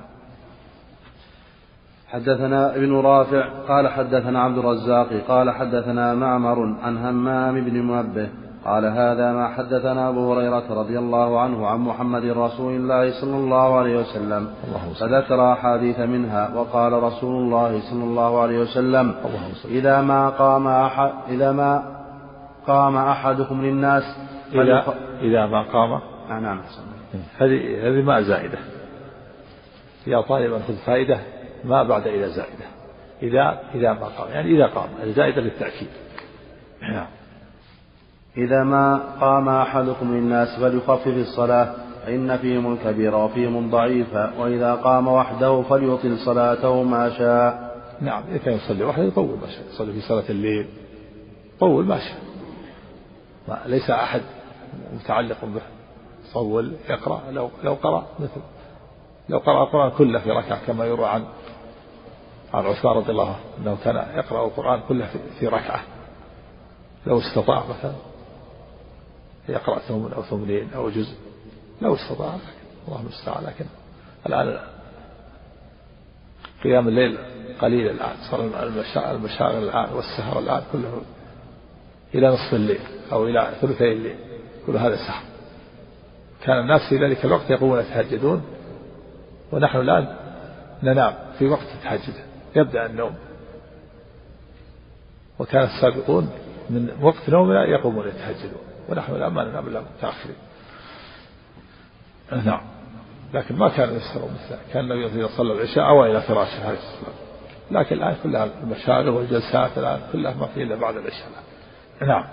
حدثنا ابن رافع قال حدثنا عبد الرزاق قال حدثنا معمر عن همام بن منبه قال هذا ما حدثنا أبو هريرة رضي الله عنه عن محمد رسول الله صلى الله عليه وسلم، فذكر أحاديث منها، وقال رسول الله صلى الله عليه وسلم: إذا ما قام أحد إذا ما قام أحدكم للناس إذا, إذا ما قام آه نعم هذه هذه ما زائدة، يا طالبا خذ فائدة ما بعد إذا زائدة، إذا إذا ما قام يعني إذا قام الزائدة للتأكيد. إذا ما قام أحدكم للناس فليخفف الصلاة فإن فيهم الكبير وفيهم الضعيف، وإذا قام وحده فليطل صلاته ما شاء. نعم إذا كان يصلي وحده يطول ما شاء، يصلي في صلاة الليل طول ما شاء، ما ليس أحد متعلق به طول يقرأ، لو لو قرأ مثل لو قرأ القرآن كله في ركعة كما يروى عن عن عثمان رضي الله عنه أنه كان يقرأ القرآن كله في ركعة، لو استطاع مثلا يقرأ ثمن أو ثمنين أو جزء لو استطاع، الله المستعان. لكن الآن قيام الليل قليل، الآن صار المشاغل الآن والسهر الآن كله إلى نصف الليل أو إلى ثلثي الليل، كل هذا سهر. كان الناس في ذلك الوقت يقومون يتهجدون، ونحن الآن ننام في وقت التهجد، يبدأ النوم، وكان السابقون من وقت نومنا يقومون يتهجدون، ونحن الآن ما ننام إلا متأخرين. نعم، لكن ما كان يسهرون مثله، كان النبي إذا صلى العشاء أو إلى فراشه عليه الصلاة، لكن الآن كلها المشاغل والجلسات الآن كلها ما في إلا بعد العشاء. نعم.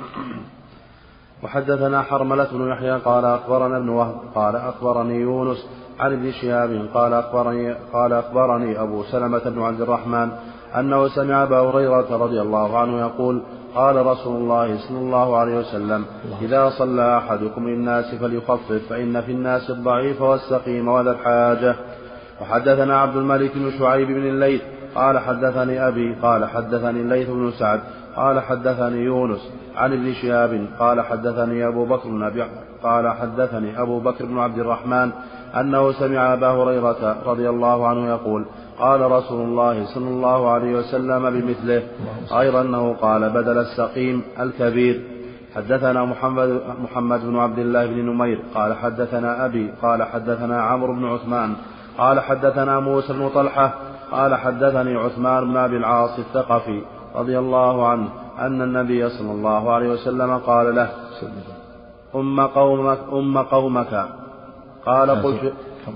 وحدثنا حرملة بن يحيى قال أخبرنا ابن وهب قال أخبرني يونس عن ابن شهاب قال أخبرني قال أخبرني أبو سلمة بن عبد الرحمن أنه سمع أبا هريرة رضي الله عنه يقول: قال رسول الله صلى الله عليه وسلم: إذا صلى أحدكم للناس فليخفف فإن في الناس الضعيف والسقيم وذا الحاجة. وحدثنا عبد الملك بن شعيب بن الليث قال حدثني أبي قال حدثني الليث بن سعد قال حدثني يونس عن ابن شهاب قال حدثني أبو بكر بن أبي قال حدثني أبو بكر بن عبد الرحمن أنه سمع أبا هريرة رضي الله عنه يقول: قال رسول الله صلى الله عليه وسلم بمثله، غير أنه قال بدل السقيم الكبير. حدثنا محمد, محمد بن عبد الله بن نمير قال حدثنا أبي قال حدثنا عمرو بن عثمان قال حدثنا موسى بن طلحة قال حدثني عثمان بن أبي العاص الثقفي رضي الله عنه أن النبي صلى الله عليه وسلم قال له: أم قومك, أم قومك. قال قلت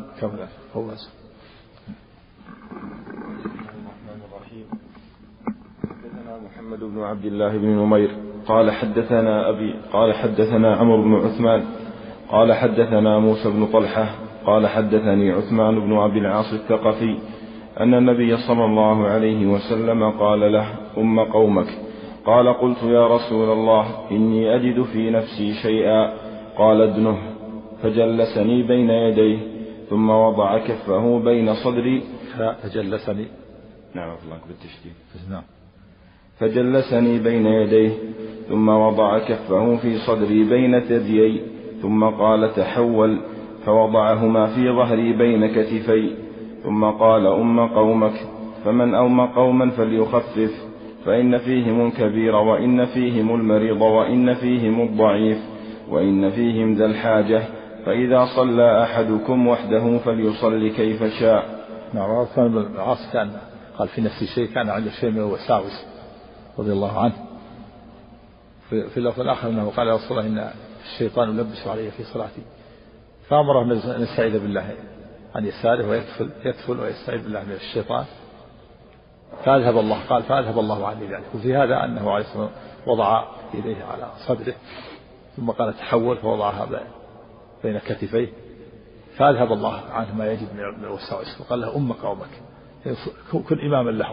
محمد بن عبد الله بن نمير قال حدثنا أبي قال حدثنا عمرو بن عثمان قال حدثنا موسى بن طلحة قال حدثني عثمان بن عبد العاص الثقفي أن النبي صلى الله عليه وسلم قال له: أم قومك. قال قلت: يا رسول الله إني أجد في نفسي شيئا. قال: ادنه. فجلسني بين يديه ثم وضع كفه بين صدري فجلسني نعم الله بالتشديد نعم فجلسني بين يديه ثم وضع كفه في صدري بين ثديي ثم قال: تحول. فوضعهما في ظهري بين كتفي ثم قال: أم قومك. فمن أوم قوما فليخفف فإن فيهم الكبير وإن فيهم المريض وإن فيهم الضعيف وإن فيهم ذا الحاجة، فإذا صلى أحدكم وحده فليصلي كيف شاء. نعم. عثمان بن العاص كان قال في نفسه شيء، كان عنده شيء من الوساوس رضي الله عنه. في اللفظ الآخر أنه قال: يا رسول الله إن الشيطان يلبس علي في صلاتي، فأمره أن يستعيذ بالله عن يساره ويكفل يكفل ويستعيذ بالله من الشيطان، فأذهب الله قال فأذهب الله عني ذلك. وفي هذا أنه عليه الصلاة والسلام وضع يديه على صدره ثم قال: تحول، فوضعها بين كتفيه فأذهب الله عنه ما يجد من الوساوس. وقال له: أم قومك، كن إماما لهم.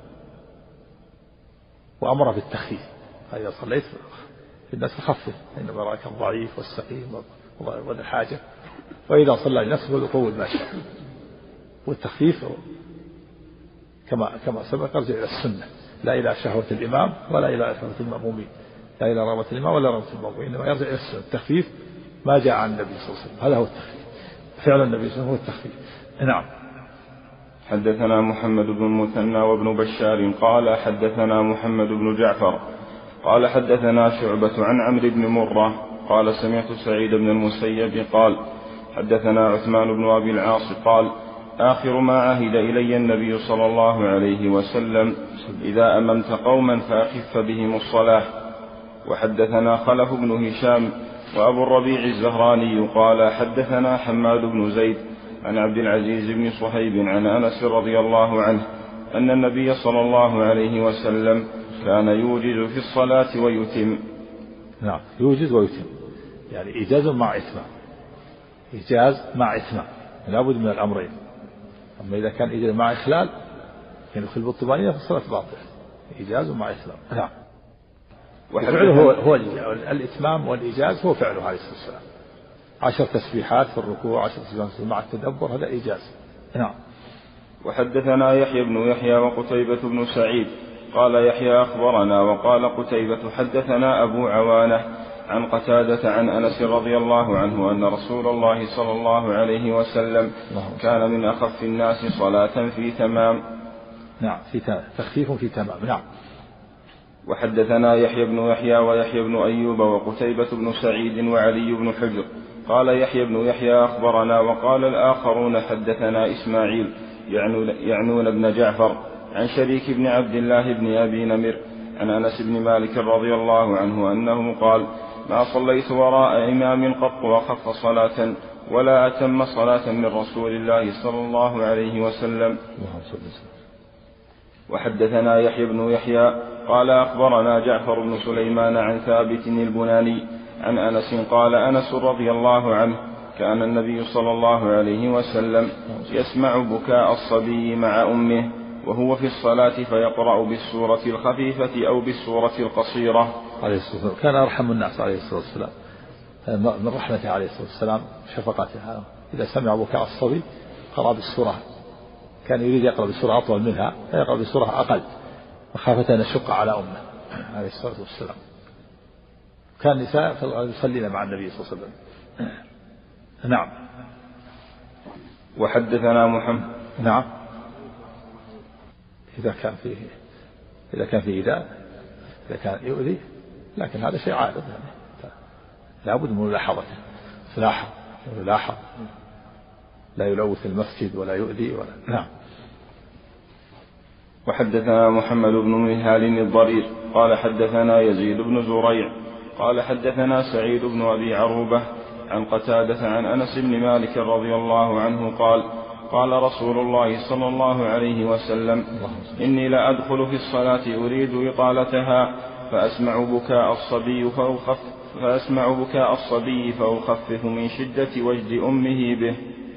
وأمر بالتخفيف، إذا صليت في الناس فخفف، إنما رأيك الضعيف والسقيم وذا الحاجة، وإذا صلى لنفسه فيطول ما شاء. والتخفيف كما كما سبق يرجع إلى السنة، لا إلى شهوة الإمام ولا إلى شهوة المأمومين، لا إلى رغبة الإمام ولا رغبة المأمومين، إنما يرجع إلى السنة. التخفيف ما جاء عن النبي صلى الله عليه وسلم، هذا هو التخفيف، فعل النبي صلى الله عليه وسلم هو التخفيف. نعم. حدثنا محمد بن المثنى وابن بشار قال حدثنا محمد بن جعفر قال حدثنا شعبة عن عمرو بن مرة قال سمعت سعيد بن المسيب قال حدثنا عثمان بن أبي العاص قال آخر ما عهد إلي النبي صلى الله عليه وسلم إذا أممت قوما فأخف بهم الصلاة. وحدثنا خلف بن هشام وأبو الربيع الزهراني قال حدثنا حماد بن زيد عن عبد العزيز بن صهيب عن أنس رضي الله عنه أن النبي صلى الله عليه وسلم كان يوجز في الصلاة ويتم. نعم يوجز ويتم يعني إيجاز مع إتمام، إيجاز مع إتمام لا بد من الأمرين. أما إذا كان إيجاز مع إخلال يدخل بالطمأنينة فالصلاة باطلة، إيجاز مع إتمام. نعم وفعله هو, هو الإتمام والإيجاز هو فعله عليه الصلاة والسلام، عشر تسبيحات في الركوع عشر تسبيحات مع التدبر هذا إيجاز. نعم. وحدثنا يحيى بن يحيى وقتيبة بن سعيد قال يحيى أخبرنا وقال قتيبة حدثنا أبو عوانة عن قتادة عن أنس رضي الله عنه أن رسول الله صلى الله عليه وسلم كان من أخف الناس صلاة في تمام. نعم في تخفيف في تمام. نعم. وحدثنا يحيى بن يحيى ويحيى بن أيوب وقتيبة بن سعيد وعلي بن حجر قال يحيى بن يحيى أخبرنا وقال الآخرون حدثنا إسماعيل يعنون بن جعفر عن شريك بن عبد الله بن أبي نمر عن أنس بن مالك رضي الله عنه أنه قال ما صليت وراء إمام قط وخف صلاة ولا أتم صلاة من رسول الله صلى الله عليه وسلم. وحدثنا يحيى بن يحيى قال أخبرنا جعفر بن سليمان عن ثابت البناني عن أنس قال أنس رضي الله عنه كان النبي صلى الله عليه وسلم يسمع بكاء الصبي مع أمه وهو في الصلاة فيقرأ بالسورة الخفيفة أو بالسورة القصيرة. عليه الصلاة والسلام كان أرحم الناس عليه الصلاة والسلام، من رحمته عليه الصلاة والسلام شفقته، إذا سمع بكاء الصبي قرأ بالسورة، كان يريد يقرأ بسورة أطول منها فيقرأ بسورة أقل مخافة أن يشق على أمه عليه الصلاة والسلام. كان النساء يصلين مع النبي صلى الله عليه وسلم. نعم. وحدثنا محمد. نعم. إذا كان فيه إذا كان فيه إيذاء إذا كان يؤذي، لكن هذا شيء عادة يعني لا بد من ملاحظته، سلاحة ملاحظة لا يلوث المسجد ولا يؤذي ولا. نعم. وحدثنا محمد بن مهال الضرير قال حدثنا يزيد بن زريع قال حدثنا سعيد بن أبي عروبة عن قتادة عن أنس بن مالك رضي الله عنه قال قال رسول الله صلى الله عليه وسلم إني لا أدخل في الصلاة أريد إطالتها فأسمع بكاء الصبي فأخف فأسمع بكاء الصبي فأخفف من شدة وجد أمه به.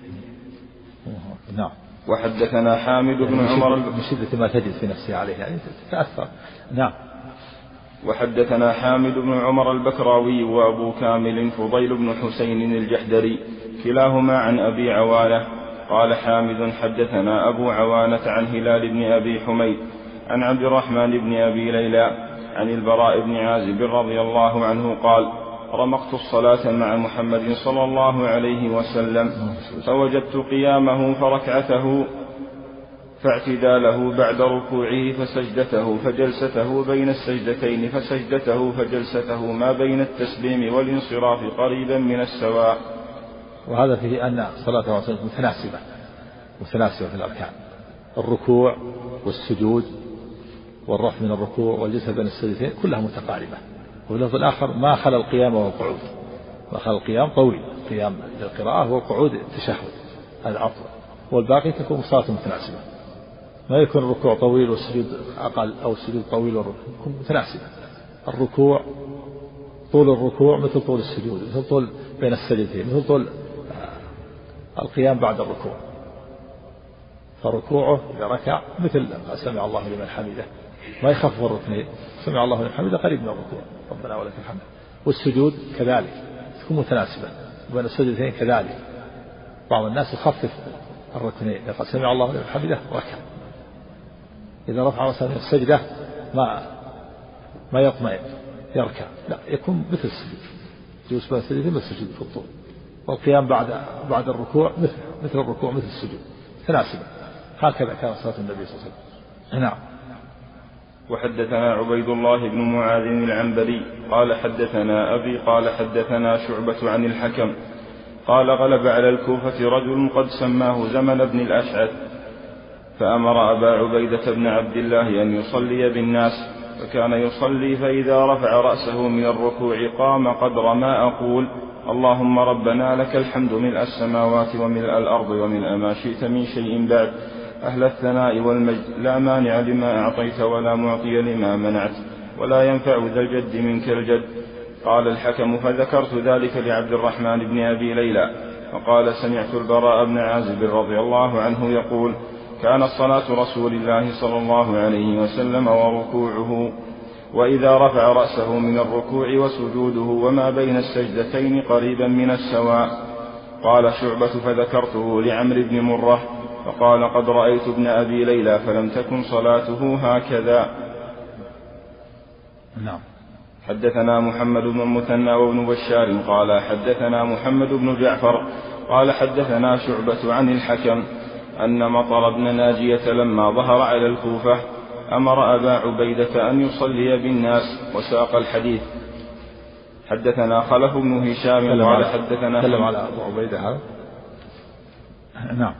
نعم. وحدثنا حامد بن عمر من شدة ما تجد في نفسه عليه يعني تتأثر. نعم. وحدثنا حامد بن عمر البكراوي وأبو كامل فضيل بن حسين الجحدري كلاهما عن أبي عوانة قال حامد حدثنا أبو عوانة عن هلال بن أبي حميد عن عبد الرحمن بن أبي ليلى عن البراء بن عازب رضي الله عنه قال رمقت الصلاة مع محمد صلى الله عليه وسلم فوجدت قيامه فركعته فاعتداله بعد ركوعه فسجدته فجلسته بين السجدتين فسجدته فجلسته ما بين التسليم والانصراف قريبا من السواء. وهذا فيه أن صلاة متناسبة متناسبة في الأركان، الركوع والسجود والرفع من الركوع والجلسة بين السجدتين كلها متقاربة. واللفظ الآخر ما خلا القيام والقعود، ما خلا القيام طويل، قيام للقراءة والقعود التشهد هذا أطول، والباقي تكون صلاة متناسبة، ما يكون الركوع طويل والسجود أقل أو السجود طويل والركوع يكون متناسبة. الركوع طول الركوع مثل طول السجود، مثل طول بين السجدتين، مثل طول القيام بعد الركوع. فركوعه إذا ركع مثل سمع الله لمن حمده، ما يخفف الركنين، سمع الله لمن حمده قريب من الركوع ربنا ولك الحمد. والسجود كذلك تكون متناسبة بين السجدتين كذلك. بعض الناس يخفف الركنين، يقول سمع الله لمن حمده ركع، إذا رفع مثلا من السجدة ما ما يطمئن يركع، لا يكون مثل السجود، جلوس بين السجدتين مثل السجود في الطول، والقيام بعد بعد الركوع مثل مثل الركوع مثل السجود تناسبة. هكذا كان صلاة النبي صلى الله عليه وسلم. نعم. وحدثنا عبيد الله بن معاذ العنبري قال حدثنا أبي قال حدثنا شعبة عن الحكم قال غلب على الكوفة رجل قد سماه زمن بن الأشعث فأمر أبا عبيدة بن عبد الله أن يصلي بالناس، فكان يصلي فإذا رفع رأسه من الركوع قام قدر ما أقول اللهم ربنا لك الحمد ملء السماوات وملء الأرض وملء ما شئت من شيء بعد، أهل الثناء والمجد، لا مانع لما أعطيت ولا معطي لما منعت ولا ينفع ذا الجد منك الجد. قال الحكم فذكرت ذلك لعبد الرحمن بن أبي ليلى فقال سمعت البراء بن عازب رضي الله عنه يقول كانت صلاة رسول الله صلى الله عليه وسلم وركوعه وإذا رفع رأسه من الركوع وسجوده وما بين السجدتين قريبا من السواء. قال شعبة فذكرته لعمرو بن مرة فقال قد رأيت ابن أبي ليلى فلم تكن صلاته هكذا. نعم. حدثنا محمد بن المثنى وابن بشار قال حدثنا محمد بن جعفر قال حدثنا شعبة عن الحكم أن مطر بن ناجية لما ظهر على الكوفة أمر أبا عبيدة أن يصلي بالناس وساق الحديث. حدثنا خلف بن هشام قال حدثنا تكلم على أبو عبيدة هذا. نعم.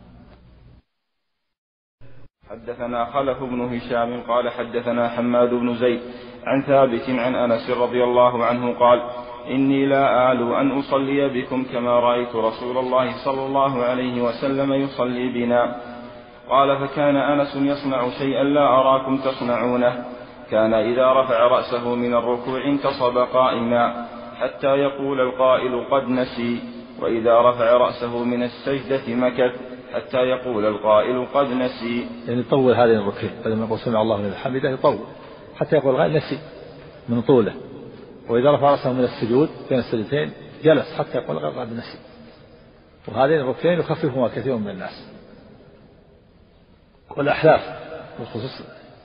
حدثنا خلف بن هشام قال حدثنا حماد بن زيد عن ثابت عن أنس رضي الله عنه قال إني لا آل أن أصلي بكم كما رأيت رسول الله صلى الله عليه وسلم يصلي بنا. قال فكان أنس يصنع شيئا لا أراكم تصنعونه، كان إذا رفع رأسه من الركوع انتصب قائما حتى يقول القائل قد نسي، وإذا رفع رأسه من السجدة مكث حتى يقول القائل قد نسي. يعني يطول هذه الركوع فلما يقول سمع الله لمن حمده يطول حتى يقول القائل نسي من طوله، وإذا رفع رأسه من السجود بين السجدتين جلس حتى يقول القائل قد نسي. وهذين الركوعين يخففهما كثير من الناس. والأحلاف بالخصوص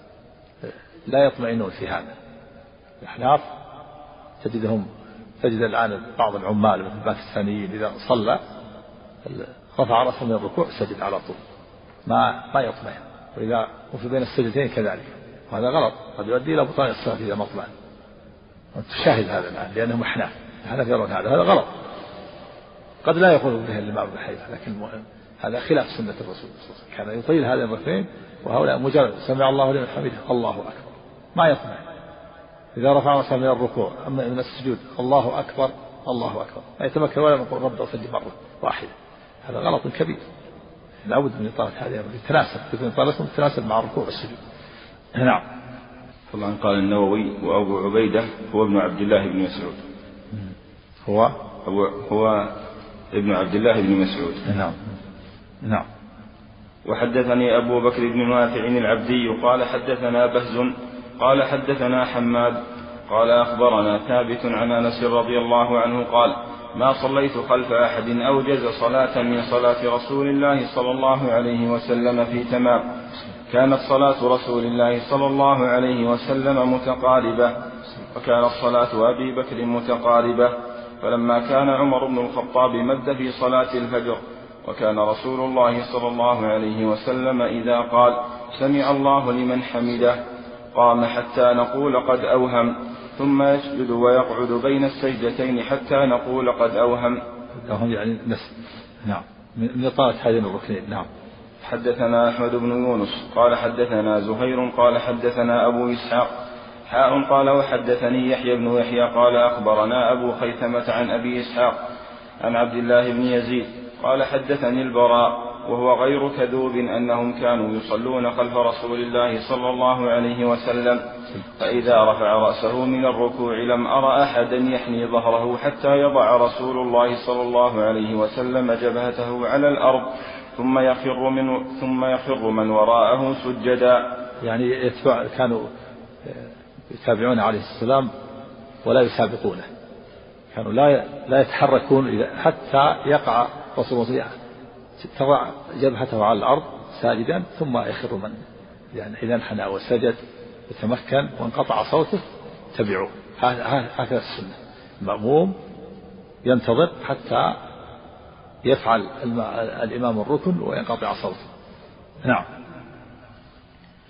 لا يطمئنون في هذا. الأحلاف تجدهم تجد الآن بعض العمال مثل الباكستانيين إذا صلى رفع رأسه من الركوع سجد على طول ما ما يطمئن، وإذا وفي بين السجدتين كذلك، وهذا غلط قد يؤدي إلى بطلان الصلاة إذا ما اطمئن. تشاهد هذا الآن لأنهم أحناف أحناف يرون هذا هذا غلط، قد لا يقول به الإمام ابن حنيفة لكن المهم هذا خلاف سنة الرسول صلى الله عليه وسلم، كان يطيل هذه الركعتين وهؤلاء مجرد سمع الله لمن حمده الله أكبر ما يطمئن. إذا رفع رأسه من الركوع أما من السجود الله أكبر الله أكبر لا يتمكن ولا يقول رب أصلي مرة واحدة، هذا غلط كبير. لابد من إطالة هذه يتناسب تكون إطالتهم تتناسب مع الركوع والسجود. نعم. طبعا قال النووي وأبو عبيدة هو ابن عبد الله بن مسعود. هو هو هو ابن عبد الله بن مسعود. نعم. نعم. وحدثني أبو بكر بن نافع العبدي قال حدثنا بهز قال حدثنا حماد قال أخبرنا ثابت عن أنس رضي الله عنه قال ما صليت خلف أحد أوجز صلاة من صلاة رسول الله صلى الله عليه وسلم في تمام، كانت صلاة رسول الله صلى الله عليه وسلم متقاربة وكانت صلاة أبي بكر متقاربة، فلما كان عمر بن الخطاب مد في صلاة الفجر وكان رسول الله صلى الله عليه وسلم إذا قال سمع الله لمن حمده قام حتى نقول قد أوهم، ثم يسجد ويقعد بين السجدتين حتى نقول قد أوهم. أوهم يعني نس. نعم. من إطالة هذين الركنين. نعم. حدثنا أحمد بن يونس قال حدثنا زهير قال حدثنا أبو إسحاق حاء قال وحدثني يحيى بن يحيى قال أخبرنا أبو خيثمة عن أبي إسحاق عن عبد الله بن يزيد قال حدثني البراء وهو غير كذوب أنهم كانوا يصلون خلف رسول الله صلى الله عليه وسلم، فإذا رفع رأسه من الركوع لم أر أحدا يحني ظهره حتى يضع رسول الله صلى الله عليه وسلم جبهته على الأرض ثم يخر من ثم يخر من وراءه سجدا. يعني يتبع كانوا يتابعون عليه السلام ولا يسابقونه، كانوا لا لا يتحركون حتى يقع رسول الله تضع جبهته على الأرض ساجدا ثم يخر من يعني إذا انحنى وسجد يتمكن وانقطع صوته تبعوه. هكذا السنة، المأموم ينتظر حتى يفعل الإمام الركن وينقطع صوته. نعم.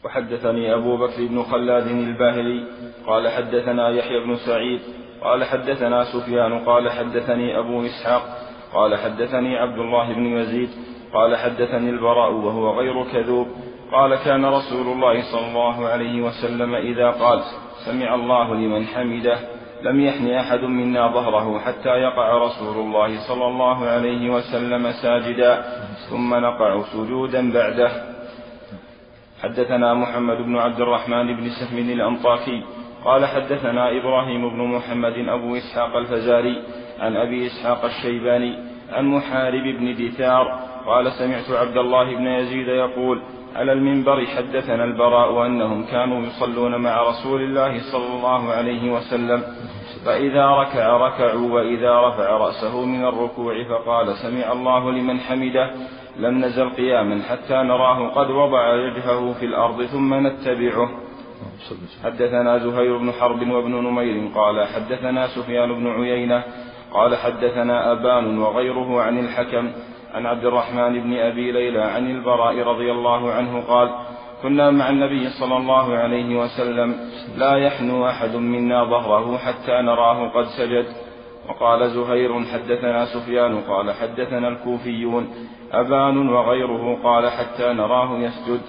وحدثني أبو بكر بن خلاد الباهلي قال حدثنا يحيى بن سعيد قال حدثنا سفيان قال حدثني أبو إسحاق قال حدثني عبد الله بن يزيد قال حدثني البراء وهو غير كذوب قال كان رسول الله صلى الله عليه وسلم إذا قال سمع الله لمن حمده لم يحن أحد منا ظهره حتى يقع رسول الله صلى الله عليه وسلم ساجدا ثم نقع سجودا بعده. حدثنا محمد بن عبد الرحمن بن سهم الأنطاكي قال حدثنا إبراهيم بن محمد أبو إسحاق الفزاري عن أبي إسحاق الشيباني عن محارب بن دثار قال سمعت عبد الله بن يزيد يقول على المنبر حدثنا البراء أنهم كانوا يصلون مع رسول الله صلى الله عليه وسلم فإذا ركع ركعوا وإذا رفع رأسه من الركوع فقال سمع الله لمن حمده لم نزل قياما حتى نراه قد وضع وجهه في الأرض ثم نتبعه. حدثنا زهير بن حرب وابن نمير قال حدثنا سفيان بن عيينة قال حدثنا أبان وغيره عن الحكم عن عبد الرحمن بن أبي ليلى عن البراء رضي الله عنه قال كنا مع النبي صلى الله عليه وسلم لا يحنو أحد منا ظهره حتى نراه قد سجد. وقال زهير حدثنا سفيان قال حدثنا الكوفيون أبان وغيره قال حتى نراه يسجد.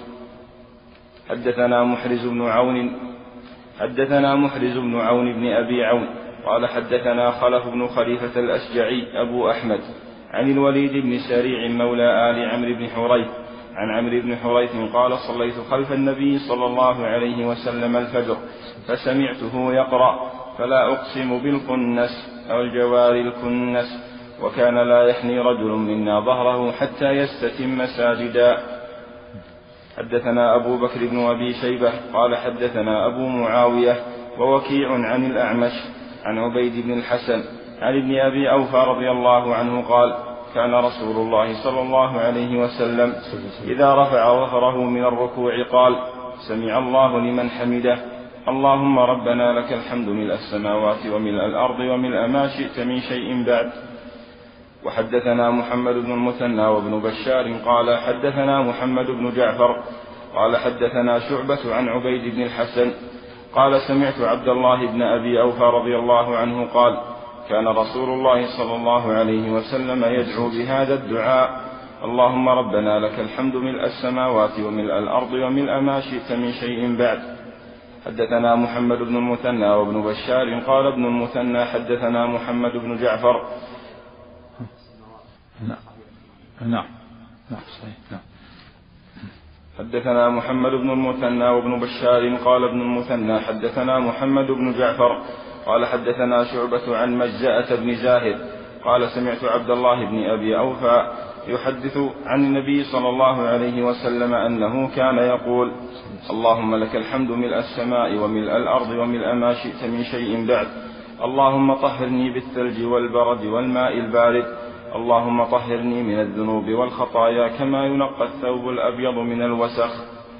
حدثنا محرز بن عون حدثنا محرز بن عون بن أبي عون قال حدثنا خلف بن خليفة الأشجعي أبو أحمد عن الوليد بن سريع مولى آل عمرو بن حريث عن عمرو بن حريث قال صليت خلف النبي صلى الله عليه وسلم الفجر فسمعته يقرأ فلا أقسم بالكنس أو الجوار الكنس وكان لا يحني رجل منا ظهره حتى يستتم ساجدا. حدثنا أبو بكر بن أبي شيبة قال حدثنا أبو معاوية ووكيع عن الأعمش عن عبيد بن الحسن عن ابن أبي أوفى رضي الله عنه قال كان رسول الله صلى الله عليه وسلم إذا رفع ظهره من الركوع قال سمع الله لمن حمده اللهم ربنا لك الحمد ملء السماوات وملء الأرض وملء ما شئت من شيء بعد. وحدثنا محمد بن المثنى وابن بشار قال حدثنا محمد بن جعفر قال حدثنا شعبة عن عبيد بن الحسن قال سمعت عبد الله بن أبي أوفى رضي الله عنه قال كان رسول الله صلى الله عليه وسلم يدعو بهذا الدعاء اللهم ربنا لك الحمد ملء السماوات وملء الأرض وملء ما شئت من شيء بعد. حدثنا محمد بن المثنى وابن بشار قال ابن المثنى حدثنا محمد بن جعفر نعم نعم نعم صحيح نعم. حدثنا محمد بن المثنى وابن بشار قال ابن المثنى حدثنا محمد بن جعفر قال حدثنا شعبة عن مجزأة بن زاهر قال سمعت عبد الله بن أبي أوفى يحدث عن النبي صلى الله عليه وسلم أنه كان يقول اللهم لك الحمد ملء السماء وملء الأرض وملء ما شئت من شيء بعد اللهم طهرني بالثلج والبرد والماء البارد اللهم طهرني من الذنوب والخطايا كما ينقى الثوب الأبيض من الوسخ.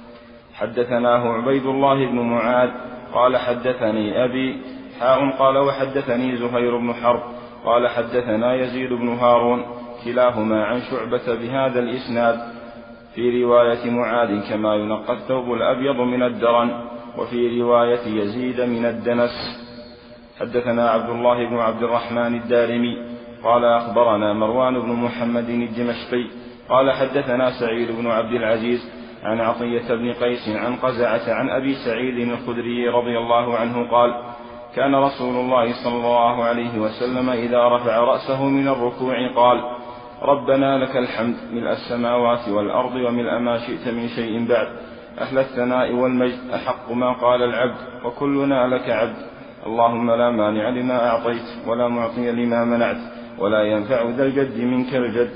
حدثناه عبيد الله بن معاذ قال حدثني أبي حاء قال وحدثني زهير بن حرب قال حدثنا يزيد بن هارون كلاهما عن شعبة بهذا الإسناد في رواية معاذ كما ينقى الثوب الأبيض من الدرن وفي رواية يزيد من الدنس. حدثنا عبد الله بن عبد الرحمن الدارمي قال أخبرنا مروان بن محمد الدمشقي قال حدثنا سعيد بن عبد العزيز عن عطية بن قيس عن قزعة عن أبي سعيد الخدري رضي الله عنه قال كان رسول الله صلى الله عليه وسلم إذا رفع رأسه من الركوع قال ربنا لك الحمد ملء السماوات والأرض وملء ما شئت من شيء بعد أهل الثناء والمجد أحق ما قال العبد وكلنا لك عبد اللهم لا مانع لما أعطيت ولا معطي لما منعت ولا ينفع ذا الجد منك الجد.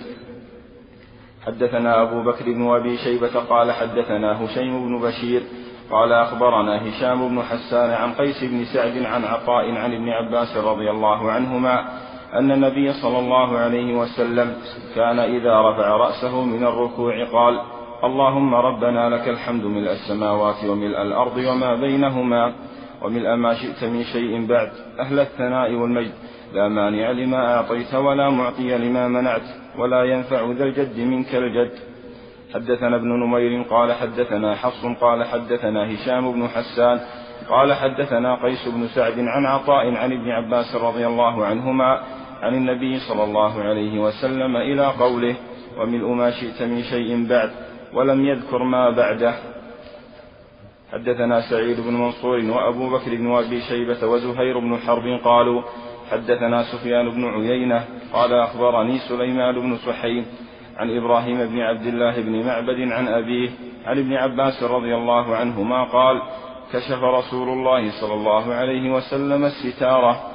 حدثنا أبو بكر بن أبي شيبة قال حدثنا هشيم بن بشير قال أخبرنا هشام بن حسان عن قيس بن سعد عن عطاء عن ابن عباس رضي الله عنهما أن النبي صلى الله عليه وسلم كان إذا رفع رأسه من الركوع قال اللهم ربنا لك الحمد ملء السماوات وملء الأرض وما بينهما وملء ما شئت من شيء بعد أهل الثناء والمجد لا مانع لما أعطيت ولا معطي لما منعت ولا ينفع ذا الجد منك الجد. حدثنا ابن نمير قال حدثنا حفص قال حدثنا هشام بن حسان قال حدثنا قيس بن سعد عن عطاء عن ابن عباس رضي الله عنهما عن النبي صلى الله عليه وسلم إلى قوله وملء ما شئت من شيء بعد ولم يذكر ما بعده. حدثنا سعيد بن منصور وأبو بكر بن أبي شيبة وزهير بن حرب قالوا حدثنا سفيان بن عيينة قال أخبرني سليمان بن سحيم عن إبراهيم بن عبد الله بن معبد عن أبيه عن ابن عباس رضي الله عنهما قال كشف رسول الله صلى الله عليه وسلم الستارة.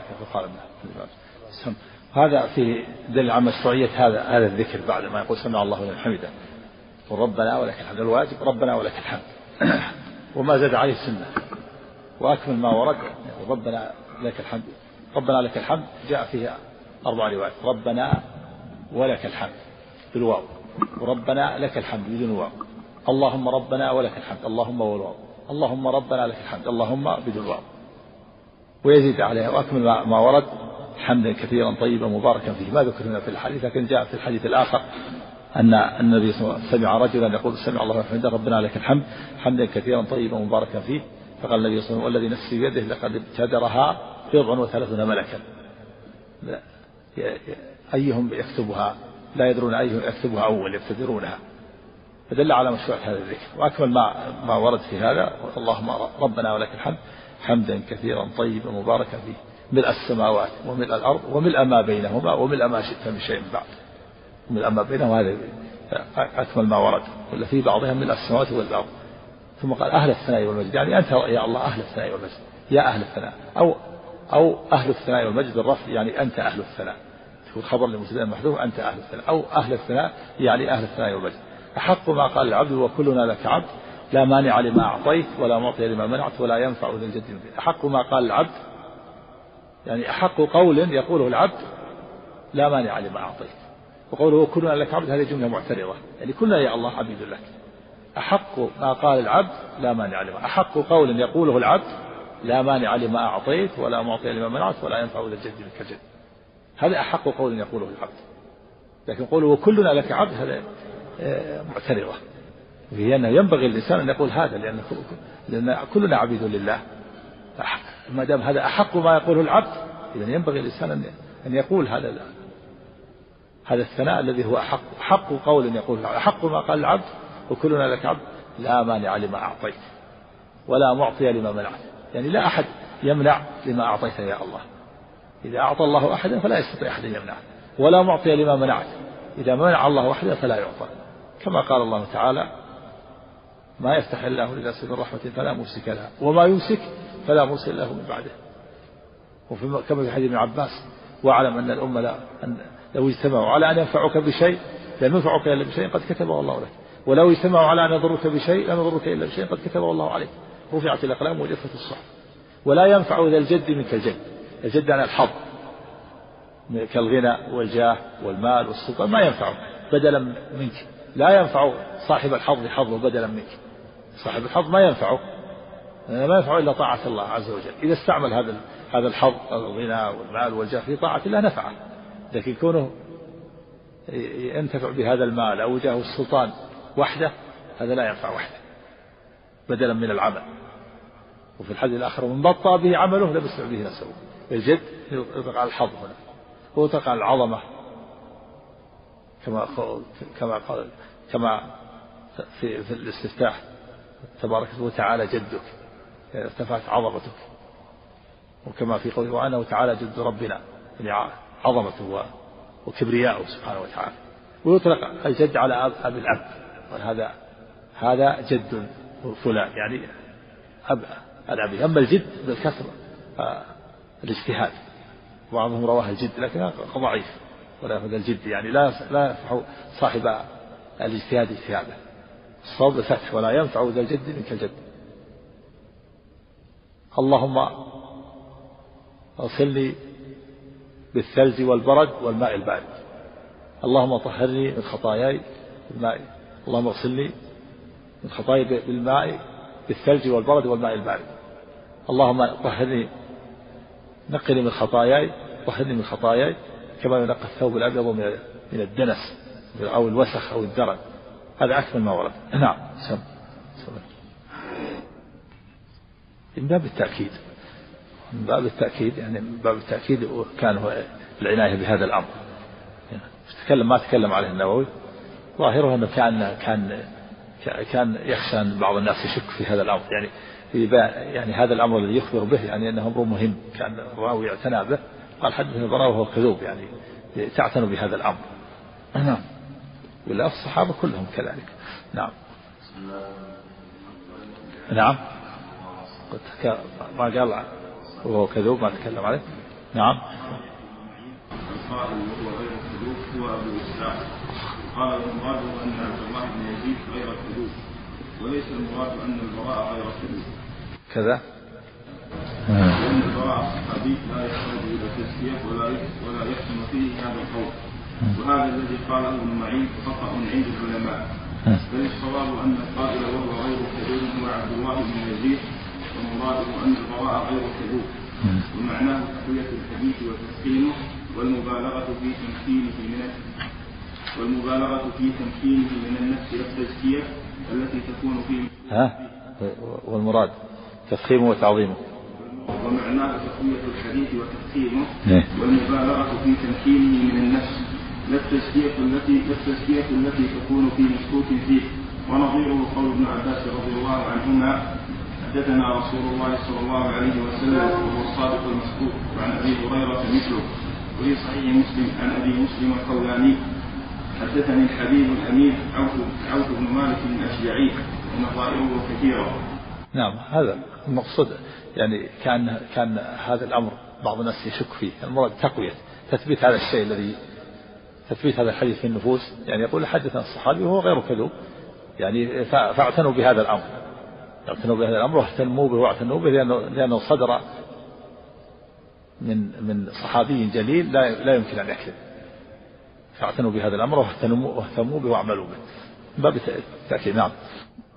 هذا في دل على مشروعية هذا هذا الذكر بعد ما يقول سمع الله لمن حمده وربنا ولك الحمد. الواجب ربنا ولك الحمد وما زاد عليه السنة وأكمل ما ورد ربنا لك الحمد. ربنا لك الحمد جاء فيها أربع روايات ربنا ولك الحمد بالواو وربنا لك الحمد بدون واو اللهم ربنا ولك الحمد اللهم والواو اللهم ربنا لك الحمد اللهم بدون واو ويزيد عليها وأكمل ما ورد حمدا كثيرا طيبا مباركا فيه. ما ذكرنا في الحديث لكن جاء في الحديث الآخر أن النبي صلى الله عليه وسلم سمع رجلا يقول سمع الله وحمده ربنا لك الحمد حمدا كثيرا طيبا مباركا فيه فقال النبي صلى الله عليه وسلم والذي نفسي بيده لقد ابتدرها بضع وثلاثون ملكا أيهم يكتبها لا يدرون أيهم يكتبها أول يبتدرونها. فدل على مشروع هذا الذكر وأكمل ما ما ورد في هذا اللهم ربنا ولك الحمد حمدا كثيرا طيبا مباركا فيه ملء السماوات وملء الأرض وملء ما بينهما وملء ما شئت من شيء بعد وملء ما بينهما. هذا أكمل ما ورد ولا في بعضها ملء السماوات والأرض. ثم قال أهل الثناء والمجد يعني أنت يا الله أهل الثناء والمجد يا أهل الثناء أو أو أهل الثناء والمجد بالرفع يعني أنت أهل الثناء تكون خبر لمبتدأ محذوف أنت أهل الثناء أو أهل الثناء يعني أهل الثناء والمجد. أحق ما قال العبد وكلنا لك عبد لا مانع لما أعطيت ولا معطي لما منعت ولا ينفع ذا الجد منك. أحق ما قال العبد يعني أحق قول يقوله العبد لا مانع لما أعطيت وقوله وكلنا لك عبد هذه جملة معترضة يعني كلنا يا الله عبيد لك. أحق ما قال العبد لا مانع لما أحق قول يقوله العبد لا مانع لما أعطيت ولا معطي لما منعت ولا ينفع ذا الجد منك الجد. هذا أحق قول يقوله العبد. لكن قوله وكلنا لك عبد هذا معترضة وهي أنه ينبغي الإنسان أن يقول هذا لأن لأن كلنا عبيد لله. ما دام هذا أحق ما يقوله العبد إذن ينبغي الإنسان أن يقول هذا هذا الثناء الذي هو أحق حق قول يقول العبد. أحق ما قال العبد وكلنا لك عبد لا مانع لما أعطيت ولا معطي لما منعت يعني لا أحد يمنع لما أعطيت يا الله. إذا أعطى الله أحدا فلا يستطيع أحد يمنعه ولا معطي لما منعت إذا منع الله أحدا فلا يعطى كما قال الله تعالى ما يفتح الله لناس من رحمة فلا ممسك لها وما يمسك فلا مرسل له من بعده. وفي كما في حديث ابن عباس واعلم أن الأمة لا أن لو اجتمعوا على أن ينفعوك بشيء لن ينفعوك إلا بشيء قد كتبه الله لك ولو اجتمعوا على أن يضروك بشيء لن يضروك إلا بشيء قد كتبه الله عليك. رفعت الأقلام وجفت الصحف ولا ينفع ذا الجد منك الجد. الجد عن الحظ كالغنى والجاه والمال والسلطان ما ينفعه بدلا منك. لا ينفع صاحب الحظ حظه بدلا منك. صاحب الحظ ما ينفعه ما ينفع إلا طاعة الله عز وجل. إذا استعمل هذا هذا الحظ الغنى والمال والجاه في طاعة الله نفعه. لكن كونه ينتفع بهذا المال أو جاه السلطان وحده هذا لا ينفع وحده بدلا من العمل. وفي الحديث الآخر من بطأ به عمله لم يسرع به نفسه. الجد يطلق على الحظ هنا ويطلق على العظمة كما كما قال كما في, في الاستفتاح تبارك وتعالى جدك ارتفعت عظمتك وكما في قوله وأنا وتعالى جد ربنا يعني عظمته وكبرياءه سبحانه وتعالى. ويطلق الجد على أب الأب وهذا هذا جد فلان يعني أب الأب. أما الجد بالكسر الاجتهاد بعضهم رواه الجد لكن ضعيف ولا يأخذ الجد يعني لا لا ينفع صاحب الاجتهاد اجتهاده. الصواب الفتح ولا ينفع ذا الجد منك الجد. اللهم اغسلني بالثلج والبرد والماء البارد. اللهم طهرني من خطاياي بالماء. اللهم اغسلني من خطاياي بالماء بالثلج والبرد والماء البارد. اللهم طهرني نقني من خطاياي طهرني من خطاياي كما ينقى الثوب الأبيض من الدنس أو الوسخ أو الدرن. هذا أكثر ما ورد. نعم. سم. من باب التأكيد من باب التأكيد يعني من باب التأكيد كان هو العناية بهذا الأمر. تكلم ما تكلم عليه النووي ظاهره أنه كان كان كان يخشى أن بعض الناس يشك في هذا الأمر، يعني يعني هذا الأمر الذي يخبر به يعني أنه أمر مهم، كان الراوي يعتنى به. قال حدثني البراء وهو كذوب، يعني تعتنوا بهذا الأمر. نعم. ولا الصحابة كلهم كذلك. نعم. نعم. ما قال وهو كذوب ما تكلم عليه. نعم. القائل وهو غير كذوب هو أبو إسحاق. قال المراد أن عبد الله بن يزيد غير كذوب، وليس المراد أن البراء غير كذوب كذا، لأن البراء الصحابي لا يحتاج إلى تزكية ولا ولا يحسن فيه هذا القول، وهذا الذي قاله ابن معين خطأ عند العلماء، بل الصواب أن القائل وهو غير كذوب هو عبد الله بن يزيد، ومراده أن البراء غير كذوب، ومعناه تقوية الحديث وتسكينه والمبالغة في تمكينه من والمبالغة في تمكينه من النفس والتزكية التي تكون فيه. ها والمراد تفخيمه وتعظيمه. ومعناه تقوية الحديث وتفخيمه والمبالغة في تمكينه من النفس لا التزكية التي التزكية التي تكون في مسكوت فيه. ونظيره قول ابن عباس رضي الله عنهما حدثنا رسول الله صلى الله عليه وسلم وهو الصادق المصدوق، وعن ابي هريرة مثله. وفي صحيح مسلم عن ابي مسلم الخولاني حدثني الحبيب الامين عوف عوف بن مالك الاشجعي، ونظائره كثيرة. نعم. هذا المقصود، يعني كان كان هذا الامر بعض الناس يشك فيه. المراد تقوية تثبيت هذا الشيء الذي تثبيت هذا الحديث في النفوس، يعني يقول حدثنا الصحابي وهو غير كذوب، يعني فاعتنوا بهذا الامر اعتنوا بهذا الامر واهتموا به واعتنوا به لانه لانه صدر من من صحابي جليل لا لا يمكن ان يكذب، فاعتنوا بهذا الامر واهتموا واهتموا به واعملوا به. باب التأكيد. نعم.